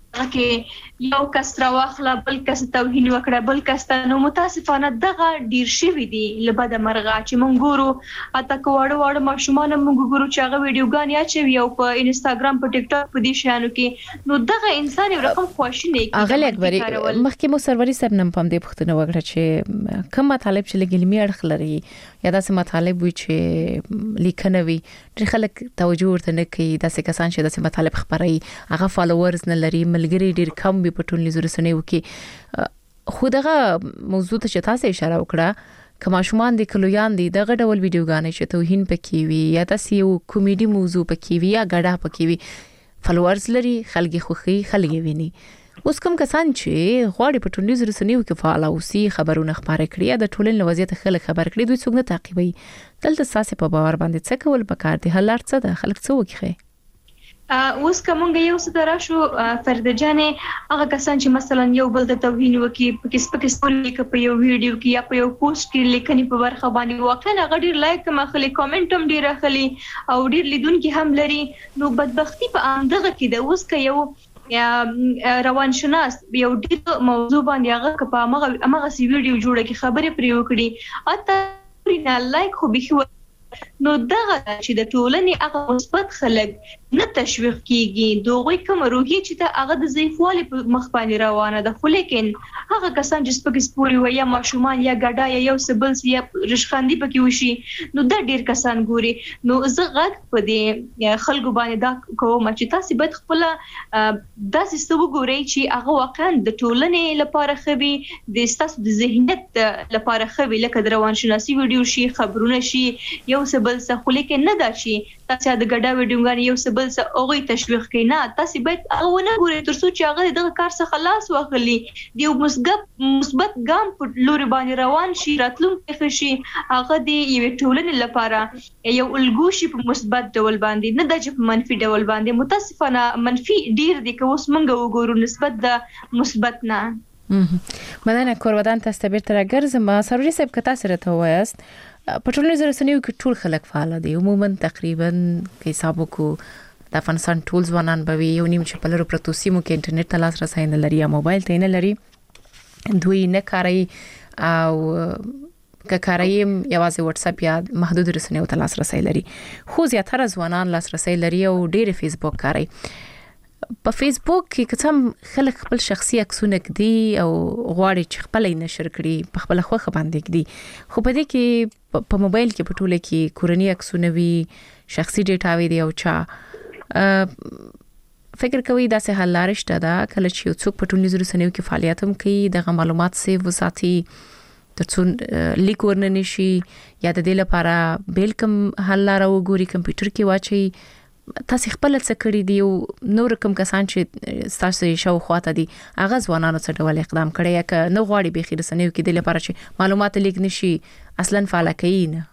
کې یو کس راوخلا بل کس توهین وکړه بل کس نو متاسفانه دغه ډیر شوی دی لبد مرغه چې مونږ ګورو اته کوړ وړ ماشومان مونږ ګورو چې هغه ویډیوګان یا چې یو په انستګرام په ټیک ټاک په دې شانو کې نو دغه انسان یو رقم خوښ نه کیږي اغه اکبري مخکې مو سروري صاحب نن پم دې پښتنه وکړه چې کوم مطالب چې لګلمي اړخ لري یا داسې مطالب وي چې لیکنه وي ډېر خلک توجه ورته نه کوي داسې کسان چې داسې مطالب خبري هغه فالوورز نه لري ملګری ډیر کم به په ټولنیزو رسنیو کې خو دغه موضوع ته چې تاسو اشاره وکړه کما شومان دي کلویان دي دغه ډول ویډیوګانې چې توهین پکې وي یا تاسو یو کامیډي موضوع پکې وي یا غډه پکې وي فالوورز لري خلګي خوخي خلګي ویني اوس کوم کسان چې غواړي په ټولنیزو رسنیو کې فعال اوسي خبرونه خبره کړي د ټولنې وضعیت خلک خبر کړي دوی څنګه تعقیبوي دلته تاسو په باور باندې څه کول پکار دي حل ارڅه د خلک څه وکړي اوس کومه یو څه دراشو فرده جانې هغه کسان چې مثلا یو بل د توهین وکي په کیسه په کیسه لیک په یو ویډیو کې یا په یو پوسټ کې لیکنې په ورخه باندې واقعا هغه ډیر لایک ما خلي کامنټ هم ډیر اخلي او ډیر لیدونکو هم لري نو بدبختی په اندغه کې د اوس کې یو روان شناس یو ډیر موضوع باندې هغه په هغه هغه سی ویډیو جوړه کې خبرې پرې وکړي اته نه لایک خو به نو دغه چې د ټولنې هغه مثبت خلک نه تشویق کیږي دوی کوم روحي چې ته هغه د ضعیفوالي په مخ باندې روانه ده خو لیکن هغه کسان چې سپک سپوري وي یا ماشومان یا ګډا یا یو سبل یا رشخاندي پکې وشي نو د ډیر کسان ګوري نو زه غږ په دې خلکو باندې دا کوم چې تاسو باید خپل داسې څه وګورئ چې هغه واقعا د ټولنې لپاره خوي د ستاسو د ذهنیت لپاره خوي لکه د روان شناسي ویډیو شي خبرونه شي یو سبل څه خو لیکن نه دا شي تاسو د ګډا ویډیوګان یو سبل څه اوغي تشویق کینا تاسو باید هغه ونه ګورئ ترڅو چې هغه دغه کار څخه خلاص واخلي دی مثبت مثبت ګام په لوري باندې روان شي راتلونکي شي هغه دی یو ټولنې لپاره یو الګو شي په مثبت ډول باندې نه د چې منفي ډول باندې متاسفانه منفي ډیر دي که اوس مونږ وګورو نسبت د مثبت نه مدنه کورودان تاسو به تر ګرځم سروري صاحب کتا سره ته وایست په ټولنیزو رسنیو کې ټول خلک فعال دي عموما تقریبا کې حساب کو د افغانستان ټول ځوانان به یو نیم چې په لرو پروتو سیمو کې انټرنیټ ته لاس رسای نه لري یا موبایل ته نه لري دوی نه کاری او که کاری یوازې واتس اپ یا محدود رسنیو ته لاس رسای لري خو زیاتره ځوانان لاس رسای لري او ډېر فیسبوک کاری په فیسبوک کې کوم خلک خپل شخصي عکسونه کړي او غواړي چې خپل یې نشر کړي په خپل خوخه باندې کړي خو په دې کې په موبایل کې په ټوله کې کورنۍ عکسونه وي شخصي ډیټا وي دی او چا فکر کوي دا سه حل لارې شته دا کله چې یو څوک په ټولنیزو رسنیو کې فعالیت هم کوي دغه معلومات سیو وساتي ترڅو لیک ورننه شي یا د دې لپاره بیل کوم حل لاره وګوري کمپیوټر کې واچي تاسو خپل څه کړی دی نور کوم کسان چې تاسو شاو خواته دي هغه ځوانانو څه ډول اقدام کړی یا که نه غواړي به خیر سنیو کې د لپاره چې معلومات لیک نشي اصلا فعال کین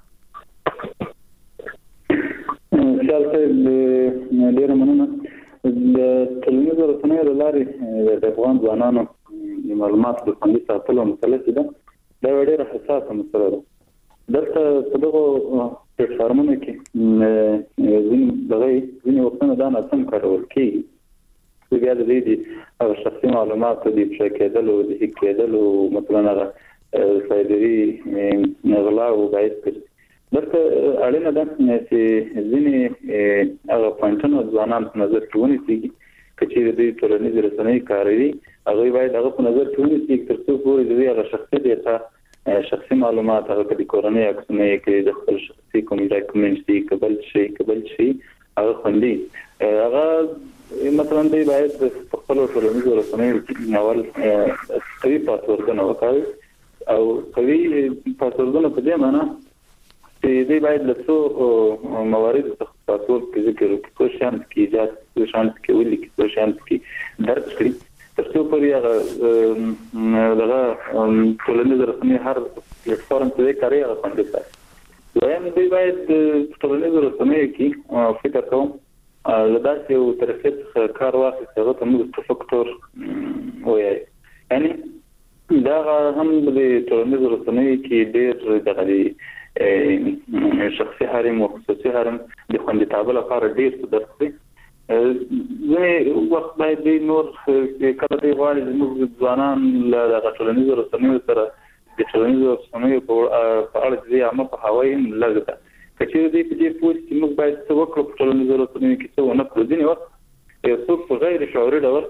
خیال ته ډیر مننه د ټولنیزو رسنیو لارې د افغان ځوانانو معلومات د خوندي ساتلو مسله ده دا ډیره حساسه مسله ده دلته په دغه پلیټفارمونو کې ځین دغه ځین وختونه دا نه سم کارول کیږي بیا د دې هغه شخصي معلومات د دې کېدل او د هیک کېدل او مثلا هغه سایبري نغلا او باید کړي دلته اړینه ده چې ځین هغه پوینټونه ځوانان په نظر کې ونیسي چې د دې ټولنیز رسنۍ کاروي هغه باید هغه په نظر کې ونیسي ترڅو پورې د دې هغه شخصي ډیټا شخصي معلومات هغه د کورنۍ عکسونه کې د خپل شخصي کوم ډاکومنټس دي قبل شي قبل شي هغه خوندي هغه مثلا دی باید په خپل ټولنیزو رسنیو کې اول قوي پاسورډونه وکړي او قوي پاسورډونه په دې معنی چې دی باید له څو موارد څخه پاسورډ کې ذکر وکړي کوم شان کې ایجاد کوم شان کې ولي کوم شان کې درج کړي ترڅو پرې هغه دغه ټولنیز رسنۍ هر پلیټفارم ته کاری هغه باندې کوي وایم دوی باید ټولنیز رسنۍ کې فکر کوم لداسې یو طرفیت کار واخلي هغه ته موږ فکټور وایي یعنی دا هم د ټولنیزو رسنیو کې ډېر د شخصي حریم او خصوصي حریم د خوندیتابه لپاره ډېر څه درسي زه وخت باید نور کله دی غواړي زموږ ځوانان له ټولنیزو رسنیو سره د ټولنیزو رسنیو په اړه د عامه پوهاوی لږ ده کچې دې په دې پوښتنه چې موږ باید څه وکړو په ټولنیزو رسنیو کې څه ونه کړو ځینې وخت یو څوک په غیر شعوري ډول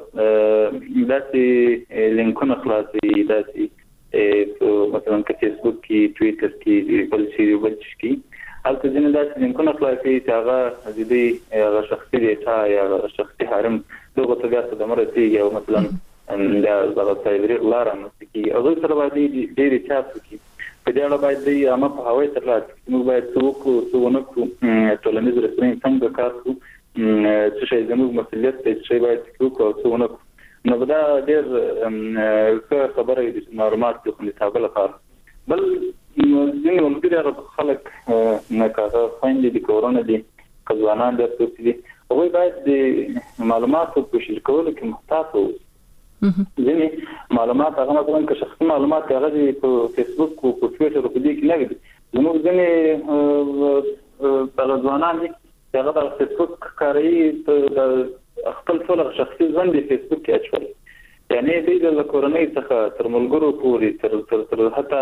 داسې لینکونه خلاصوي داسې مثلا که فیسبوک کې ټویټر کې بل څه بل څه کې هلته ځینې داسې لینکونه خلاصوي چې هغه د دې هغه شخصي ډیټا یا شخصي حریم دغه ته بیا څه د مرسته او مثلا دا دغه سایبري لاره مسکی او زه سره باید ډېر چاپ کی په دې اړه باید د عامه په هوای تر لاسه موږ باید څوک څونه کو ټولنیز رسنۍ څنګه کار کوي چې شي زموږ مسؤلیت دی چې باید وکړو څونه نو دا ډېر خبره دي چې معلومات د خوندیتابه لپاره بل ځینې ملګري خلک نه کاغه خويندې د کورونا دي ځوانان د څه دي هغه باید د معلوماتو په شریکولو کې محتاط وي ځینې معلومات هغه مثلا که شخصي معلومات هغه په فیسبوک او په ټویټر په دې کې نه وي زموږ ځینې په ځوانان دي هغه د فیسبوک کاری د خپل ټول شخصي ژوند د فیسبوک کې اچول یعنی د کورونا څخه تر ملګرو پورې تر تر تر حتی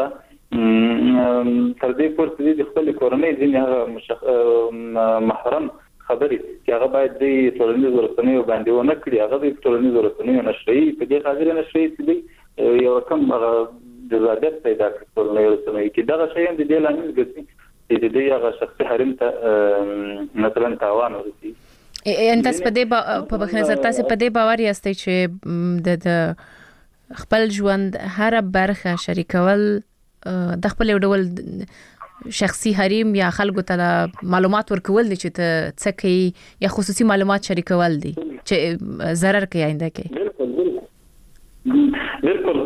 تر دې پورې د خپل کورونا ځینې محرم خبري چې هغه باید د ټولنیزو رسنیو باندې ونه کړي هغه د ټولنیزو رسنیو نشري په دې حاضر نشري چې یو کم هغه د زیادت پیدا کړي ټولنیزو رسنیو کې دا شی هم د دې لامل ګرځي چې د هغه شخصي حریم ته مثلا تاوان ورسي ان تاسو په دې په بخنه تاسو په دې باور یاستئ چې د خپل ژوند هر برخه شریکول د خپل ډول شخصي حریم یا خلکو ته معلومات ورکول دي چې ته څه کوي یا خصوصي معلومات شریکول دي چې ضرر کوي آینده کې بالکل بالکل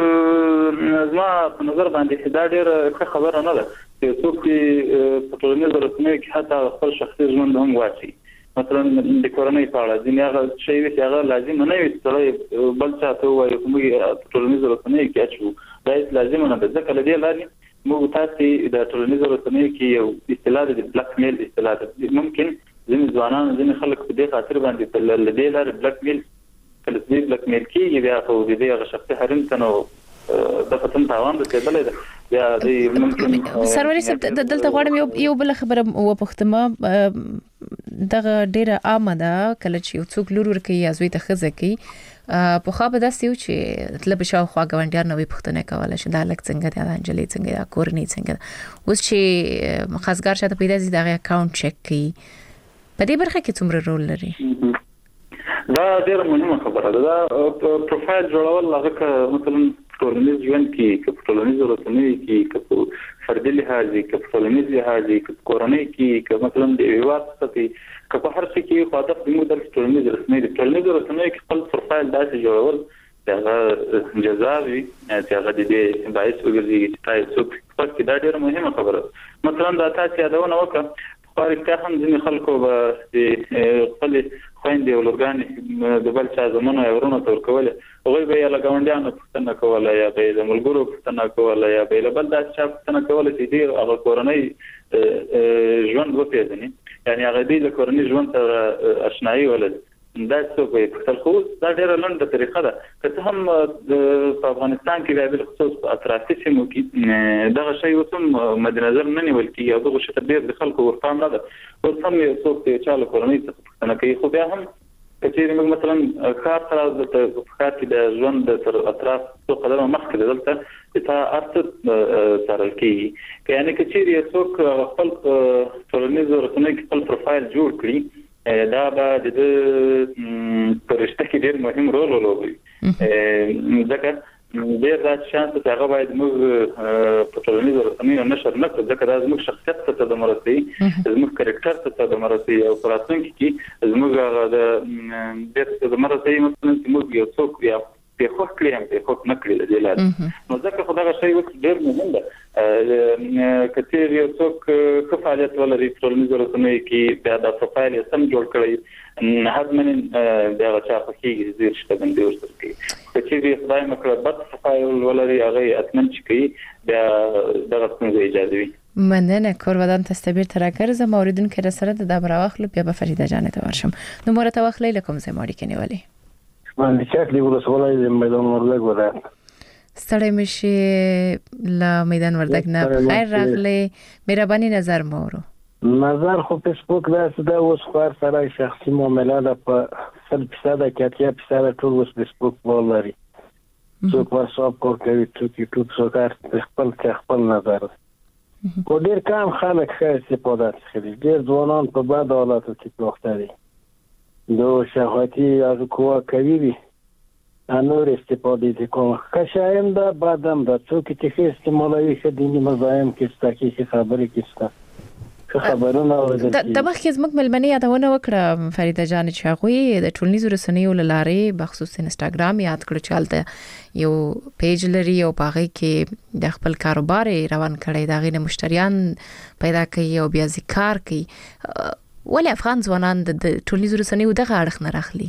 زما په نظر باندې دا ډېر خبره نه ده چې څوک په ټولنیزو رسنیو کې حتی خپل شخصي ژوند هم واچي مثلا د کورونا په اړه ځینې هغه شی چې هغه لازم نه وي چې بل څه ته وایي موږ ټولنیزو رسنیو کې اچو دا لازم نه ده ځکه لدی لاري موږ تاسو د ټولنیزو رسنیو کې یو اصطلاح د بلاک میل اصطلاح ده ممکن ځینې ځوانان ځینې خلک په دې خاطر باندې په لدی لاري بلاک میل کله چې بلاک میل کې بیا خو د دې شخصي حریم ته نو د فتن تاوان د کېدلې ده یا د ممکن سروري صاحب دلته غواړم یو یو بل خبره و پختمه دغه ډیره عامه ده کله چې یو څوک لور ورکي یا زوی ته خزه کوي په خو به داسې و چې طلب شاو خو غونډیار نوې پښتنه کوله چې دا لک څنګه د انجلي څنګه د کورنۍ څنګه اوس چې خاصګر شاته پیدا زی دغه اکاونټ چک کوي په دې برخه کې څومره رول لري دا ډیره مهمه خبره ده دا پروفایل جوړول هغه مثلا ټولنیز ژوند کې که ټولنیز رسنۍ کې که فردي لحاظ کې که ټولنیز لحاظ کې که کورنۍ کې که مثلا د ایوات کې که په هر څه کې خاطر د موږ د ټولنیز رسنۍ د ټولنیز رسنۍ کې خپل پروفایل داسې جوړول چې هغه جزاوي چې هغه د دې باعث وګرځي چې تاسو په کې دا ډیره مهمه خبره مثلا دا تاسو یادونه وکړه خو رښتیا هم ځینې خلکو به خپل خويندې او لورګانې د بل چا زمونه ورونه تور کوله هغه به یې لګاونډیانو پوښتنه کوله یا به د ملګرو پوښتنه کوله یا به له بل د چا پوښتنه کوله چې ډیر هغه کورنۍ ژوند وپیژني یعنی هغه د کورنۍ ژوند سره آشنایي ولري دا څه کوي په خو دا ډیره لنډه طریقه ده که هم په افغانستان کې د خصوص اطرافي سیمو کې دا شی وسم مد نظر نه نیول کیږي او دغه شته ډیر د خلکو ورپام نه ده او هم یو څوک چې چاله کورنۍ څخه پوښتنه کوي خو بیا هم چې موږ مثلا کار سره د خاطر کې د ژوند تر اطراف څو قدمه مخکې دلته چې تا ارت سره کوي یعنی چې یو څوک خپل ټولنیز رسنۍ خپل پروفایل جوړ کړي دا به د پرشته کې ډېر مهم رول ولوبي ځکه ډېر دا شانس چې هغه باید موږ په ټولنیز رسنیو نشر نه کړو ځکه دا زموږ شخصیت ته د مرسي زموږ کریکټر ته د مرسي او پراتونکو کې زموږ د ډېر د مرسي مثلا چې موږ یو څوک یا په خو کړی هم په خو نه کړی د لاره نو ځکه خدای شي وکړ ډېر مهم ده کته یو څوک څه فعالیت ولري ټولنیز رسنۍ کې بیا د پروفایل سم جوړ کړی نه حتمن دا چا په کې زیر شته باندې ورسره کې چې دې خدای مکړه بد پروفایل ولري هغه اتمن چې کوي بیا دغه څنګه اجازه وي مننه کورودان تستبیر تراکر ز موردن که رسره د دبرواخلو بیا به فریده جان ته ورشم نو مورته واخلې لکم زه ماړی کني ولی باندې چاکلی ولسوالۍ د میدان وردګ وره ستړی مشي ل میدان وردګ نه خیر راغلی مهرباني نظر مورو نظر خو فیسبوک دا د اوس خور سره شخصي معاملې ده په سل فیصد کې اتیا فیصد ټول اوس فیسبوک ولري څوک واتساپ کول کوي څوک یوټیوب څوک خپل خپل نظر کو ډیر کم خلک ښه استفاده کوي ډیر ځوانان په بد حالاتو کې پروخته دي دو شهوتي از کوه کوي وي انور استفاده دي کوم که شایم دا بعدم دا څوک چې استعمالوي ښه دیني مزایم کې ستاسو کې خبرې کې خبرونه د مخکې زموږ ملمنې یادونه وکړه فریده جان چې هغوی د ټولنیزو رسنیو له لارې بخصوص انستګرام یاد کړ چې هلته یو پیج لري او په هغې کې د خپل کاروبار روان کړی د هغې نه مشتریان پیدا کوي او بیا کار کوي ولې افغان ځوانان د ټولنیزو رسنیو دغه اړخ نه راخلي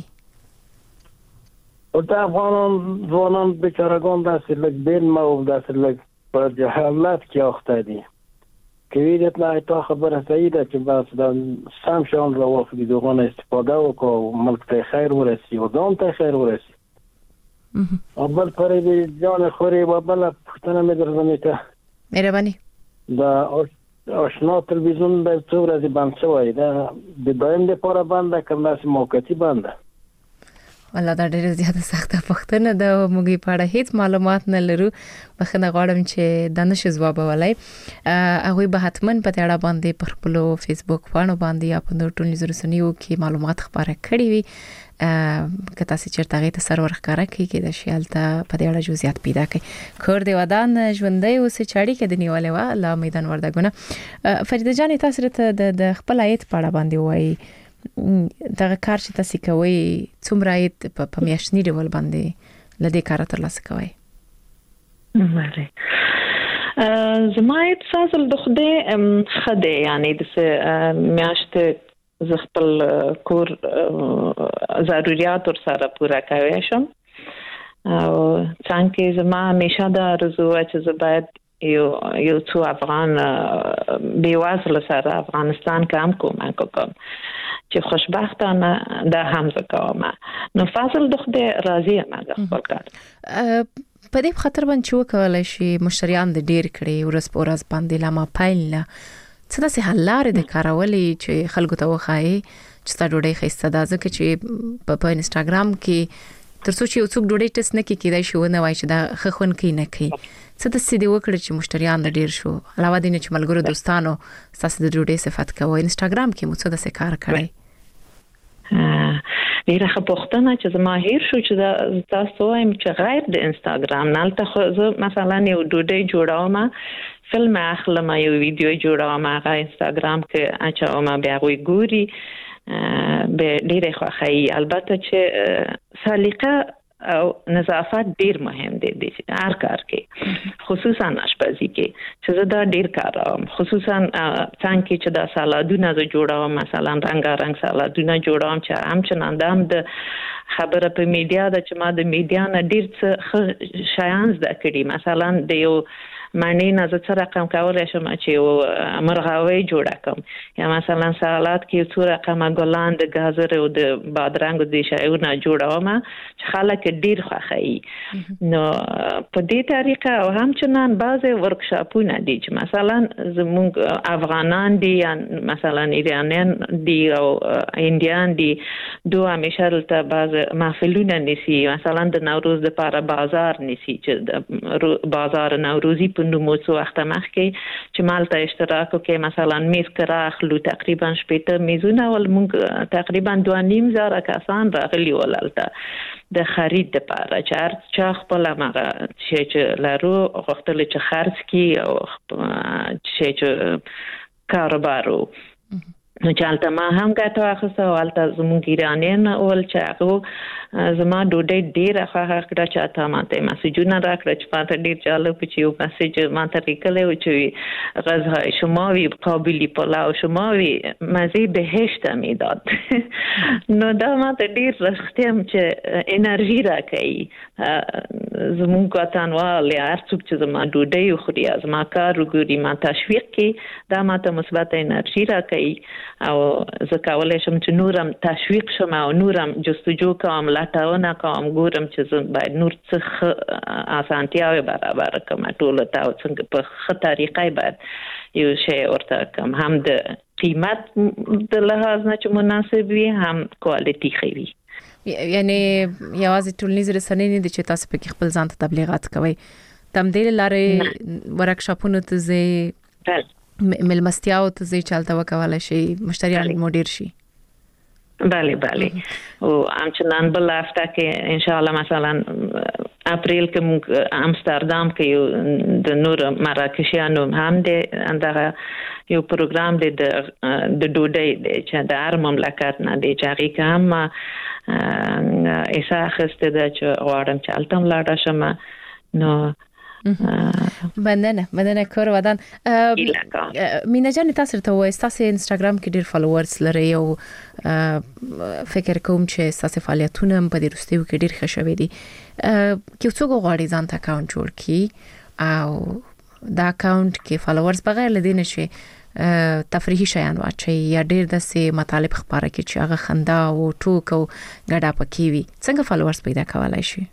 او د افغان ځوانان بیچارهګان داسې لږ بین ما او داسې لږ په جهالت کې اخته دي کوي دتنا ته خبره صحیح ده چې بس دا سم شون راوخلي دغه استفاده وکړو ملک ته خیر ورسي او دوم ته خیر ورسي او بل پرې دې ځان خوري او بل پښتنه مې درځمې ته مهرباني دا آشنا تلویزیون به څو ورځې بند شوی دا د دویم لپاره بند کړم چې موقتی بند والله دا ډېر زیاته سخته پښتنه د موږ په اړه هیڅ معلومات نه لرو بخنه غواړم چې د نشه جواب ولای هغه به حتمن په اړه باندې پر خپل فیسبوک باندې باندې یا په ټولنیزو رسنیو کې معلومات خبره کړي وي که تاسو چیرته غي ته سرور ښکارا کې د شیالته په دې اړه جزئیات پیدا کړئ کور دی ودان ژوندۍ اوس چاړي کې د نیولې وا لا میدان وردګونه فریده جان تاسو ته د خپل آیت په اړه باندې وایي دغه کار چې تاسو کوي څومره ایت په میاشتنی ډول باندې لدې کار تر لاسه کوي مله زما ایت فاصل د خوده خده یعنی د میاشت ز خپل کور ضرورت ور سره پورا کوي شم او څنګه زما همیشه د ارزو چې زه باید یو یو څو افغان بیوازل سره افغانستان کام کوم کوم چې خوشبختانه د حمزه کوم نو فاصل د خدای راضي ما د خپل کار په دې خاطر باندې وکولای شي مشتریان د ډیر کړي ورس پورز باندې لمه پایله څه داسې حل لارې د کارولې چې خلکو ته وخایي چې تا ډوډۍ خسته ده ځکه چې په انستګرام کې ترڅو چې یو څوک ډوډۍ ټس نه کوي کېدای شي ونه وایي چې دا خخون کوي نه کوي څه د سیدی وکړي چې مشتریان د ډیر شو علاوه دې چې ملګرو دوستانو تاسو د ډوډۍ صفات کوي انستګرام کې مو څه د کار کړی ډیره خپختنه چې زما هیر شو چې تاسو وایم چې غیر د انستګرام نه تاسو مثلا یو ډوډۍ جوړاوم فلم اخلم یو ویډیو جوړاوم هغه انستګرام کې اچوم بیا وی ګوري به ډیره خوخی البته چې سلیقه او نظافت ډیر مهم دي د هر کار کې خصوصا آشپزي کې چې زه دا ډیر کاروم خصوصا څنګه چې دا سالادونه زه جوړوم مثلا رنگارنګ سالادونه جوړوم چې هم چنان دام د خبره په میډیا د چې ما د میډیا نه ډیر څه شایان زده کړي مثلا د یو معنی نه زه څه رقم کولای شم چې مرغاوي جوړه کوم یا مثلا سالاد کې څو رقم ګلان د گازر او د بادرنګ د شایونه جوړوم چې خلک ډیر خوښي نو په دې طریقه او همچنان بعضي ورکشاپونه دي چې مثلا زموږ افغانان دي یا مثلا ایرانیان دي او انډیان دي دوه همیشه ته بعض محفلونه نسی مثلا د نوروز لپاره بازار نسی چې بازار نوروزی نو مو څو وخت مخکې چې مالته اشتراک وکړي مثلا میز کراخلو تقریبا شپږ میزونه ول مونږ تقریبا دوه نیم زره کسان راغلي ولالته د خرید لپاره چې هر چا خپل هغه چې لارو غوښتل چې خرڅ کی او چې چې کاروبارو نو چالت ما هم ګټه واخیسته او هلته زموږ ایرانیان ول چې هغه زما ډوډۍ ډېره خوښه کړه چې اته ماته مسیجونه راکړه چې ماته ډېر جالب چې یو مسیج ماته لیکلی و چې غذای شماوی قابلی پلاو شماوی مزه بهشت میداد. نو دا ماته ډېر رښتیا چې انرژي راکوي. زموږ وطنوال یا هر څوک چې زما ډوډۍ وخوري زما کار وګوري ما تشویق کوي دا ماته مثبت انرژي راکوي او زه کولی شم چې نورم تشویق شم او نورم جستجو کوم لټونه کوم ګورم چې زه باید نور څه اسانتیاوې برابر کړم ټولو ته او څنګه په ښه طریقه باید یو شی ورته کوم هم د قیمت د لحاظ نه چې مناسب وي هم کوالټي ښه وي. یعنی یوازې ټولنیز رسنۍ نه دي چې تاسو په خپل ځان ته تبلیغات کوئ تم دې لارې ورکشاپونو ته ځئ ملمستیاو ته ځئ چې هلته وکولی شي مشتریان مو ډېر شي. بله بله او همچنان بل هفته کې انشاءالله مثلا اپریل کې موږ امستردام کې د نور مراکشیانو هم د اندغه یو پروګرام دی د ډوډۍ دی چې د هر مملکت نه دی چې هغې کې هم ایسا اخیستې ده چې غواړم چې هلته هم لاړه شم. نو مننه مننه کور ودان. مینا جان تاسو ته وایي تاسو انستګرام کې ډیر فالوورز لري او فکر کوم چې تاسو فعالیتونه په دې وروستیو کې ډیر ښه شوي دي. کې څوک غواړي ځان ته اکاونټ جوړ کړي او دا اکاونټ کې فالوورز بغیر لدی نشي تفریحي شیان واچي یا ډیر داسې مطالب خبره کې چې هغه خندا او ټوک او ګډا پکې وي څنګه فالوورز پیدا کولای شي؟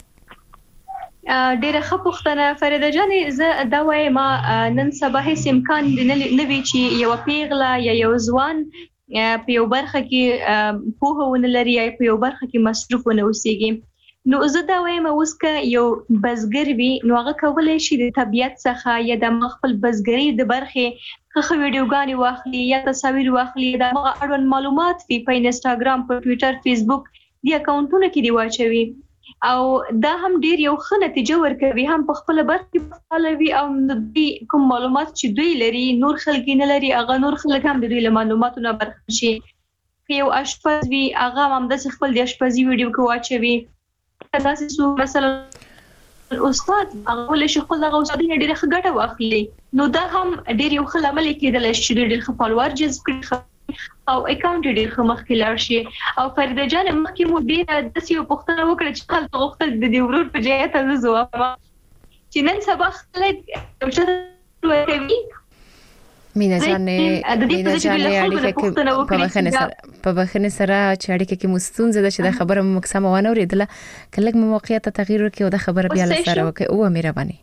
ډیره ښه پوښتنه فریده جانې زه دا وایم نن سبا هیڅ امکان نه وي چې یو پیغله یا یو ځوان په یو برخه کې پوهه ونه لري یا په یو برخه کې مصروف ونه اوسېږي. نو زه دا وایم اوس که یو بزګر وي نو هغه کولی شي د طبیعت څخه یا د خپل بزګرۍ د برخې ښه ویډیوګانې واخلي یا تصاویر واخلي د هغه اړوند معلومات وي په انستاګرام په ټویټر فیسبوک دې اکاونټونو کې دی واچوي او دا هم ډیر یو ښه نتیجه ورکوي هم په خپل برخه فعالوي او د کوم معلومات چې دوی لري نور خلک نه لري هغه نور خلک هم د دوی له معلوماتو نه برخه شي. یو اشپز وي هغه هم د خپل د اشپزي ویډیو کې واچوي تاسو سو مثلا استاد هغه له خپل دغه استاد نه ډیره ښه ګټه واخلي. نو دا هم ډیر یو ښه عمل کېدل چې ډیر ښه فالوور جذب کړي او اکاونټ ډیر ښه مخکې لاړ شي. او فریده جان مخکې مو ډیره داسې یو پوښتنه وکړه چې خلک غوښتل د دې ورور په ځای ته زه ووایم چې نن سبا خلک یو څه کوي. مینا جانې مینا جانې اړیکه کې په بخښنې سره په بخښنې سره چې اړیکه کې مستونزه ده چې دا خبره مو مکسمه ونه اوریدله کله مو موقعیت تغییر وکړي او دا خبره بیا لسره وکړي او مهرباني.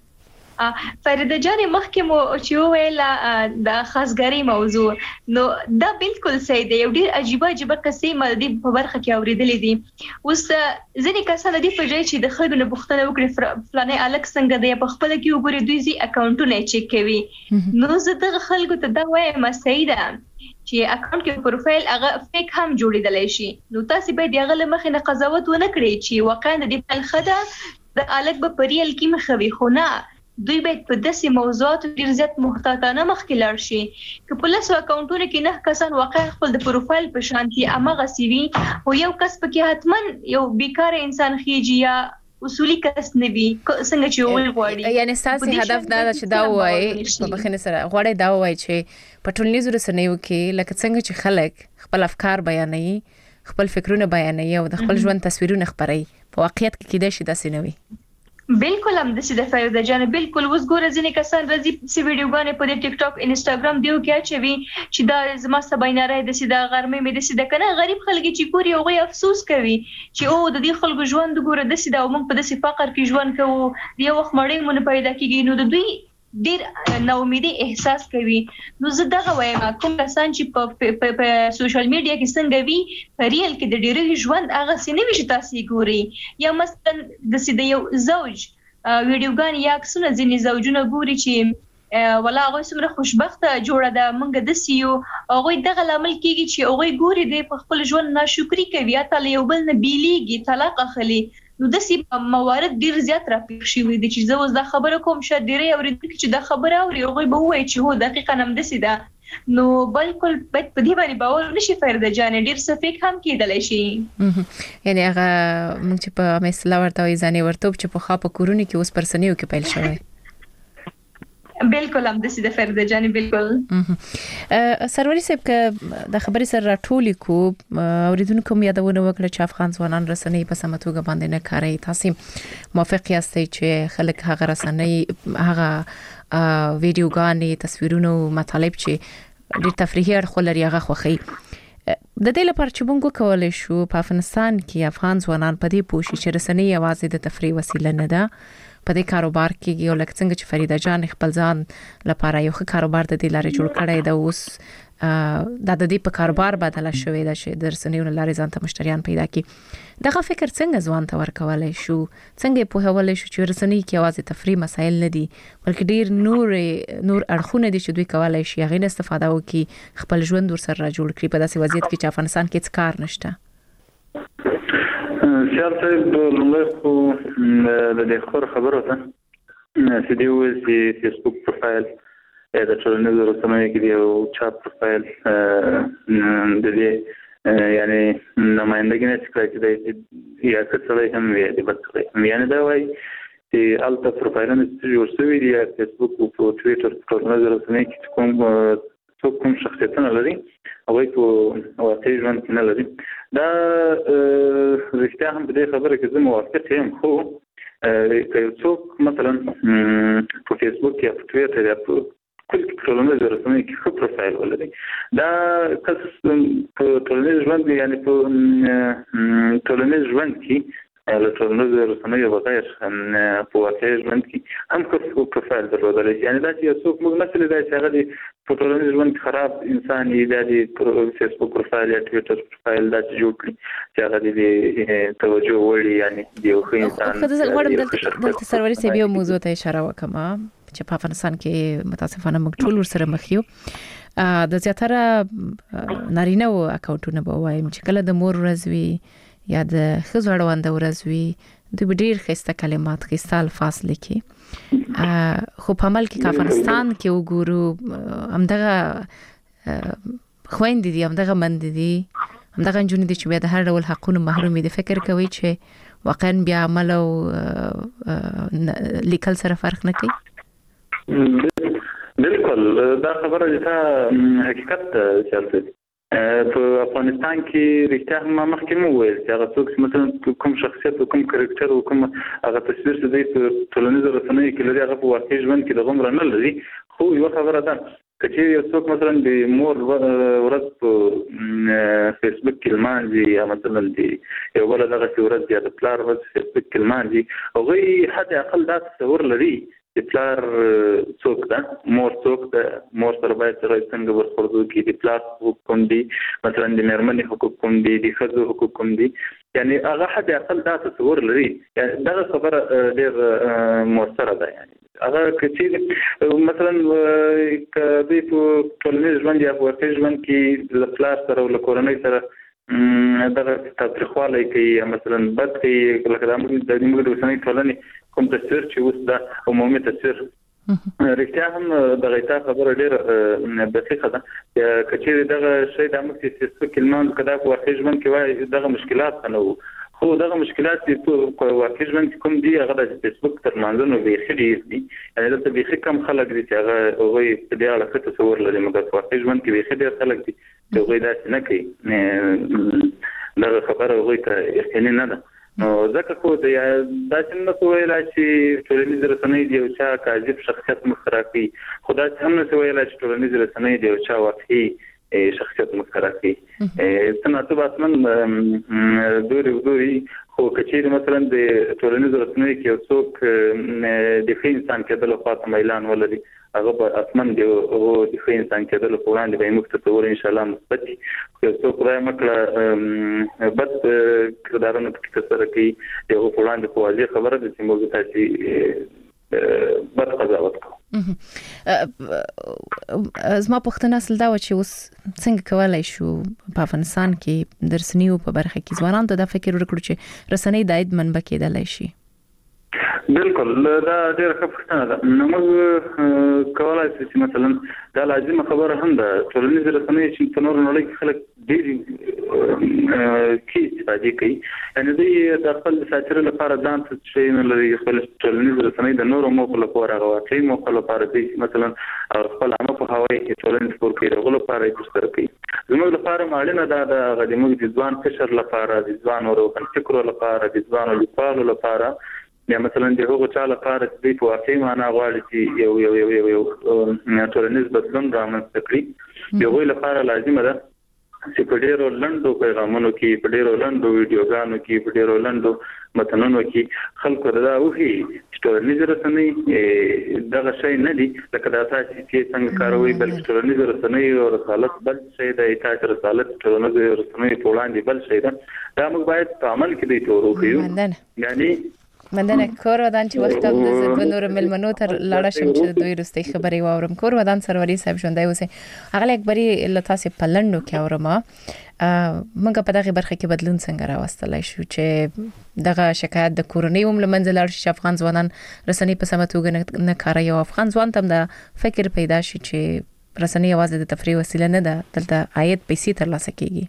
فریده جانې مخکې مو چې وویل د خاصګرۍ موضوع نو دا بالکل صحیح دی. یو ډیر عجیبه عجیبه قصې ما د په برخه کې اوریدلې دي. اوس ځینې کسان د په ځای چې د خلکو نه پوښتنه وکړي فلانه الک څنګه دی په خپل کې وګوري دوی زی اکاونټونه چک کوي. نو زه دغه خلکو ته دا وایم صحیح ده چې اکاونټ کې پروفایل هغه فیک هم جوړیدلی شي. نو تاسو باید هغه له مخې نه قضاوت ونه کړئ چې واقعا د دې فایل خده د الک په پریل کې مخوي خو نه دوی باید په داسې موضوعاتو ډیر زیات محتاطانه مخکې لاړ شي. که په لسو اکاونټونو کې نه کسان واقعا خپل د پروفایل په شانتي هماغسې وي او یو کس پکې حتما یو بیکاره انسان خېږي یا اصولي کس نه وي څنګه چې ویل غواړي. یعنی ستاسو هدف دا ده چې دا وایي په بخښنې سره غواړي دا وایي چې په ټولنیزو رسنیو کې لکه څنګه چې خلک خپل افکار بیانوي خپل فکرونه بیانوي او د خپل ژوند تصویرونه خپروي په واقعیت کې کېدای شي داسې نه وي. بالکل هم د سیده فریده جان بالکل اوس ګوره ځینې کسان راځي چې ویډیوګانې په ټیک ټاک انستاګرام دیو کې اچوي چې دا زما سبایناره د سیده غرمې مې د سیده کنه غریب خلک چې پوری او غي افسوس کوي چې او د دې خلکو ژوند ګوره د سیده او موږ په داسې فقر کې ژوند کوو دی وخت مړی مونږ پیدا کیږي نو د دوی ډیر ناامیدي احساس کوي. نو زه دغه وایم کوم کسان چې په سوشل میډیا کې څنګه وي په ریل کې د ډیرو ژوند هغه سینې وي تاسو ګوري یا مثلا د سیده یو زوج ویډیوګان یا عکسونه ځینې زوجونه ګوري چې ولا هغه څومره خوشبخته جوړه ده مونږ د سیو هغه دغه لامل کیږي چې هغه ګوري د خپل ژوند ناشکری کوي یا تعالی یو بل نه بیلیږي طلاق اخلي. نو د سی موارد ډیر زیات راپېښ شوي دي چې زه اوس دا خبره کوم شه ډیره اوریدل چې دا خبره اوري هغه به وایي چې هو دقیقاً هم د سی ده نو بالکل په دې باندې باور نشي فرد جان ډیر سفیک هم کېدلی شي. یعنی هغه موږ چې په مثلا ورته وي ځانې ورته چې په خاپه کورونی کې اوس پرسنیو کې پیل شوی. بالکل هم د سید فرد جان بالکل. سروري صاحب که د خبرې سره راټولې کو اوریدونکو مې یادونه وکړه چې افغان ځوانان رسنۍ په سمه توګه باندې نه کاروي. تاسو موافق یاستئ چې خلک هغه رسنۍ هغه ویډیوګانې تصویرونه او مطالب چې د تفریحي اړخ لري هغه خوخي د دې لپاره چې موږ کولای شو په افغانستان کې افغان ځوانان په دې پوښي چې رسنۍ یوازې د تفریح وسیله نه ده په دې کاروبار کې یو لکه څنګه چې فریده جان خپل ځان لپاره یو ښه کاروبار د دې لارې جوړ کړی دا اوس د د دې په کاروبار بدله شوې ده چې د رسنیو لارې ځان ته مشتریان پیدا کړي. دغه فکر څنګه ځوان ته ورکولای شو څنګه په هوالې شو چې رسنۍ کې یوازې تفریح مسایل نه دي بلکې ډیر نور نور اړخونه دي چې دوی کولای شي هغه نه استفاده وکړي خپل ژوند ور سره جوړ کړي په داسې وضعیت کې چې افغانستان کې هیڅ کار نشته. سیال صاحب لومړی خو د دې خبر خبره ده چې دی وایي چې فیسبوک پروفایل د ټولنیزو رسنیو کې دی او چاپ پروفایل د دې یعنی نمائندګي نه څخه چې یا څه هم وي د بچي هم یعنی دا وایي چې الته پروفایلونه چې جوړ شوی دی فیسبوک او ټوئیټر ټولنیزو رسنیو کې کوم څوک کوم شخصیتونه لري او په واقعي ژوند کې نه لري. دا رښتیا هم په دې خبره کې زه موافق یم خو که څوک مثلا په فیسبوک یا په ټوئیټر یا په کل ټولنیزو رسنیو کې ښه پروفایل ولري دا کس په ټولنیز ژوند یعنی په ټولنیز ژوند کې له ټولنیزو رسنیو بغیر په واقعي ژوند کې هم ښه پروفایل درلودلی شي. یعنی دا چې یو څوک موږ مثلا دا چې هغه د په ټولنیز ژوند کې خراب انسان یې دا د فیسبوک پروفایل یا ټوئیټر پروفایل دا چې جوړ کړي چې هغه د توجه وړي یعنی د یو ښه انسان. خو زه غواړم دلته سروري صاحب یو موضوع ته اشاره وکړم چې په افغانستان کې متاسفانه موږ ټول ورسره مخ یو د زیاتره نارینه او اکاونټونه به وایم چې کله د مور ورځ وي یا د ښځو اړوند ورځ وي دوی ډېر ښایسته کلمات ښایسته الفاظ لیکي خو په عمل کې افغانستان کې وګورو همدغه خويندې دي همدغه مندې دي همدغه نجونې دي چې بیا د هر ډول حقونو محرومې دي. فکر کوي چې واقعا بیا عمل او لیکل سره فرق نه کوي؟ بالکل دا خبره ده حقیقت چلته په افغانستان کې رښتیا هم مخکې مو ویل چې هغه څوک مثلا کوم شخصیت او کوم کریکټر او کوم هغه تصویر چې دی په ټولنیزو رسنیو کې لري هغه په واقعي ژوند کې د غومره نه لري. خو یو خبره ده چې یو څوک مثلا د مور ورځ په فیسبوک کې لمانځي یا مثلا د یو بل دغه ورځ یا د پلار ورځ فیسبوک کې لمانځي هغوی حد اقل دا تصور لري د پلار څوک ده مور څوک ده مور سره باید څنګه برخورد وکړي د پلار حقوق کوم دي مثلا د مېرمنې حقوق کوم دي د ښځو حقوق کوم دي یعنی هغه حد اقل دا تصور لري. یعنی دغه خبره ډېر مؤثره ده. یعنی هغه چې مثلا که دوی په ټولنیز ژوند یا په واقعي ژوند کې له پلار سره او له کورنۍ سره دغه تاوتریخوالی کوي یا مثلا بد کوي لکه د موږ د اوسنۍ ټولنې کوم تصویر چې اوس دا عمومي تصویر رښتیا هم دغه تا خبره ډېره دقیقه ده. که چېرې دغه شی دا موږ چې فیسبوک کې لمانځو که دا په واقعي ژوند کې وایي دغه مشکلات نه وو خو دغه مشکلات چې په واقعي ژوند کې کوم دي هغه د فیسبوک تر لمانځنو بیخي ډېر دي. یعنې دلته بیخي کم خلک دي چې هغه هغوی په دې اړه ښه تصور لري مګر په واقعي ژوند کې بیخي ډېر خلک دي چې هغوی داسې نه کوي. دغه خبره هغوی ته یقیني نه ده. نو ځکه خو د داسې نه څه ویلی چې ټولنیز رسنۍ د یو چا کاذب شخصیت مخ را کوي خو داسې هم نه څه ویلی چې ټولنیز رسنۍ د یو چا واقعي شخصیت مخ را کوي. څه ناڅه اصلا دوري ودوري خو که چېرې مثلا د ټولنیزو رسنیو کې یو څوک د ښه انسان کېدلو خواته میلان ولري هغه به اصلا د ښه انسان کېدلو په وړاندې به یې موږ تصور انشاءالله مثبت وي. خو یو څوک خدای مه کړه بد کردارونه پکې ترسره کوي د هغو په وړاندې په واضح خبره ده چې موږ تاسې بد قضاوت کوو. زما پوښتنه اصل دا و چې اوس څنګه کولی شو په افغانستان کې د رسنیو په برخه کې ځوانانو ته دا فکر ورکړو چې رسنۍ د عاید منبع کېدلی شي؟ بالکل بالکل دا ډېر ښه پوښتنه ده. نو موږ کولای شو چې مثلا دا لازمه خبره هم ده ټولنیز رسنۍ چې په نورو نړۍ کې خلک ډېر کې استفاده کوي، یعنې دوی د خپل ساترو لپاره ځان څه شی نه لري. خپل ټولنیز رسنۍ د نورو موخو لپاره هغه واقعي موخو لپاره دوی مثلا خپل عامه پوهاوی کې ټولنیز خپور کوي، دغه لپاره یې ترسره کوي. زموږ لپاره اړینه ده د زموږ د ځوان قشر لپاره، د ځوانو روښانفکرو لپاره، د ځوانو لیکوالو لپاره، یا مثلا د هغو چا لپاره چې دوی په واقعي معنا غواړي چې یو یو یو یو یو ټولنیز بدلون رامنځته کړي، د هغوی لپاره لازمه ده چې په ډېرو لنډو پیغامونو کې، په ډېرو لنډو ویډیوګانو کې، په ډېرو لنډو متنونو کې خلکو ته دا وښيي چې ټولنیز رسنۍ دغه شی نه دي لکه دا تاسو چې څنګه کاروي، بلکې ټولنیز رسنۍ او رسالت بل شی دی، تاسو رسالت ټولنیز رسنۍ په وړاندې بل شی ده. دا موږ باید په عمل کې دوی ته وروښیو. یعنی مننه کور ودان چې وخت هم د زړه نور ملمنو تر لاړه شم چې دوی رستي خبري واورم. کور ودان سروري صاحب ژوندای اوسه اغه اکبري لتاسه پلندو کې اورما موږ په دغه برخه کې بدلون څنګه راوستلای شو چې دغه شکایت د کورنۍ هم لمنځه لاړ شي، افغان ځوانان رسنۍ په سمه توګه نه کاروي او افغان ځوان تم د فکر پیدا شي چې رسنۍ یوازې د تفریح وسیله نه ده، دلته عاید پیسې ترلاسه کیږي.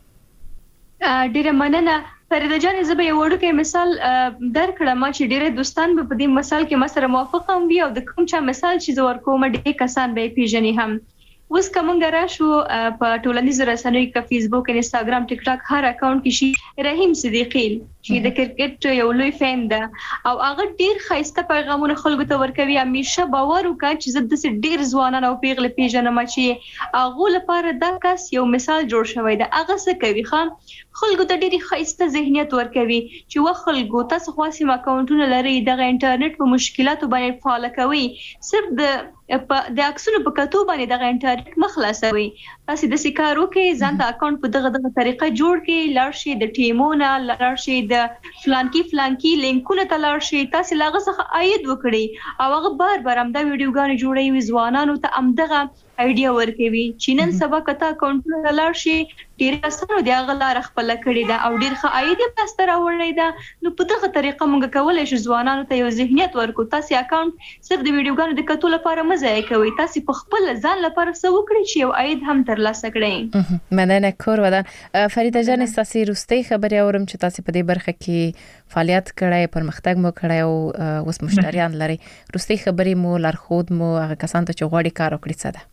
ډیره مننه فرید جان. زه به یو وړوکی مثال درکړم چې ډیره دوستان به په دې مثال کې ما سره موافق هم وي او د کوم چا مثال چې زه ورکوم ډېر کسان به پیژني هم. اوس کومه راشو په ټولنیز رسنیو کې فیسبوک، انستګرام، ټیک ټاک هر اکاونټ کې شي رحیم صدیقی چې د کرکټ یو لوی فین ده او هغه ډیر خاصه پیغامونه خلکو ته ورکوي. همیشه باور وکړه چې زه د ډیر ځوانان او پیغله پیژنم چې هغه لپاره دا کس یو مثال جوړ شوی ده. هغه څه کوي خام خلکو ته ډیر خاصه ذهنیت ورکوي چې وا خلکو تاسو خاصه اکاونټونه لري، د انټرنیټ په مشکلاتو باندې فعال کوي، صرف د په د اکسونو په کتو باندې د انټرنیټ مخلصوي. تاسو د سکارو کې ځان ته اکاونټ په دغه دغه طریقه جوړ کې لارشي د ټیمونه لارشي د فلانکی فلانکی لینکونه ته لارشي، تاسو لاغه څخه عاید وکړي او هغه بار بار هم دا ویډیوګانې جوړوي ځوانانو ته هم دغه ایډیا ورکوي چې نن سبا کته اکاونټونه لارشي ډیر اسانه دی هغه لار خپل کړی دا او ډیر ښه عاید یې تاسو راوړی دا. نو په دغه طریقه موږ کولای شو ځوانانو ته یو ذهنیت ورکو. تاسو اکاونټ صرف د ویډیوګانو د کتو لپاره مزه کوي، تاسو په خپل ځان لپاره څه وکړئ چې یو عاید هم ترلاسه کړئ. مننه کور ودان. فریده جان تاسو روستي خبري اورم چې تاسو په دې برخه کې فعالیت کړای، پرمختګ مو کړای او اوس مشتریان لري. روستي خبري مو لارښود مو هغه کسان ته چې غواړي کار وکړي څه ده؟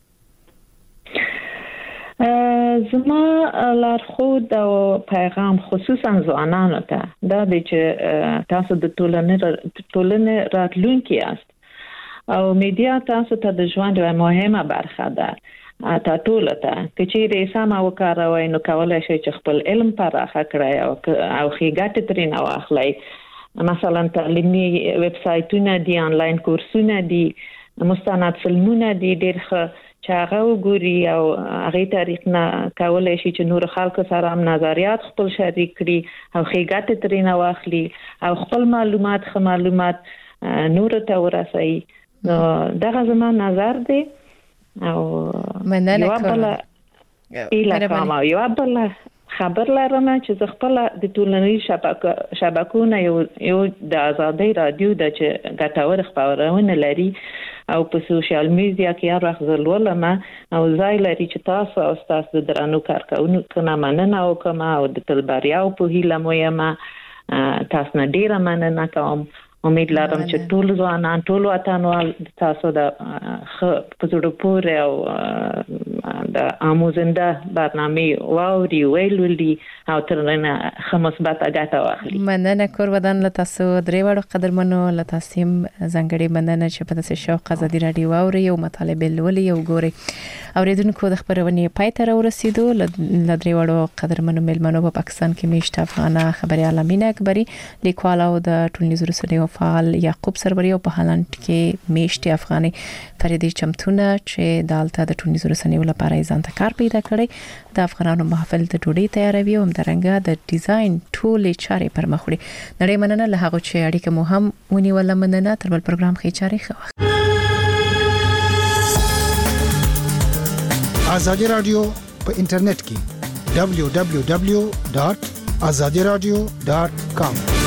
زما لارښود او پیغام خصوصا ځوانانو ته دا دی چې تاسو د ټولنې ټولنې راتلونکي یاست او میډیا تاسو ته د ژوند یوه مهمه برخه ده. تا ټول ته چې سم وکاروي نو کولای شي چې خپل علم پراخه کړئ او او ښېګټه ترې واخلئ. مثلا تعلیمي ویب سایټونه دي، آنلاین کورسونه دي، مستند فلمونه دي، ډېر ښه چې هغه وګوري او هغه طریق نه کولای شي چې نور خلکو سره هم نظریات خپل شریک کړي او ښېګټه ترې واخلي او خپل معلومات خه معلومات نور ته ورسوي. نو دغه زما نظر دی او مننه کوم. ایله کوم یو بل خبر لرم چې زه خپل د ټولنیز شبکو شبکونه یو یو د آزادۍ رادیو د چې ګټور خبرونه لري او په سوشل میډیا کې هر وخت زلولم او ځای لري چې تاسو او تاسو درانو کارکونکو نه مننه وکم او د تلبریا او په هیله مو یم تاسو نه ډیره مننه کوم. امید لرم چې ټول ځوانان ټول وطنوال تاسو د په زړه پورې او د آموزنده برنامه واوري ویلولي او ترنه خمسبت اګه واخلي. مننه کور ودان له تاسو درې وړو قدرمنو له تاسو زنګړي مننه چې په تاسو شوق ازادي رادیو واوري او مطالبه لولي او ګوري. اوریدونکو د خبرونه پای ته ورسېدو. ل درې وړو قدرمنو ملمنو په پاکستان کې میشت افغانه خبري عالمینه اکبري لیکوال او د ټولنیز رسنیو فعال یعقوب سروري او په هالند کې میشت افغاني فریدي چمتونه چې دالته د ټولنیز رسنیو لپاره ځان ته کار پیدا کړی د افغانانو محفل د ډوډۍ تیاروي او همدارنګه د ډیزاین ټولې چارې پر مخ وړي. نړۍ مننه له هغه چې اړیکه مو هم ونیول. مننه تر بل پروګرام کې چارې خو ازادي رادیو په انټرنیټ کې دبلیو دبلیو دبلیو ډاٹ ازادي رادیو ډاٹ کام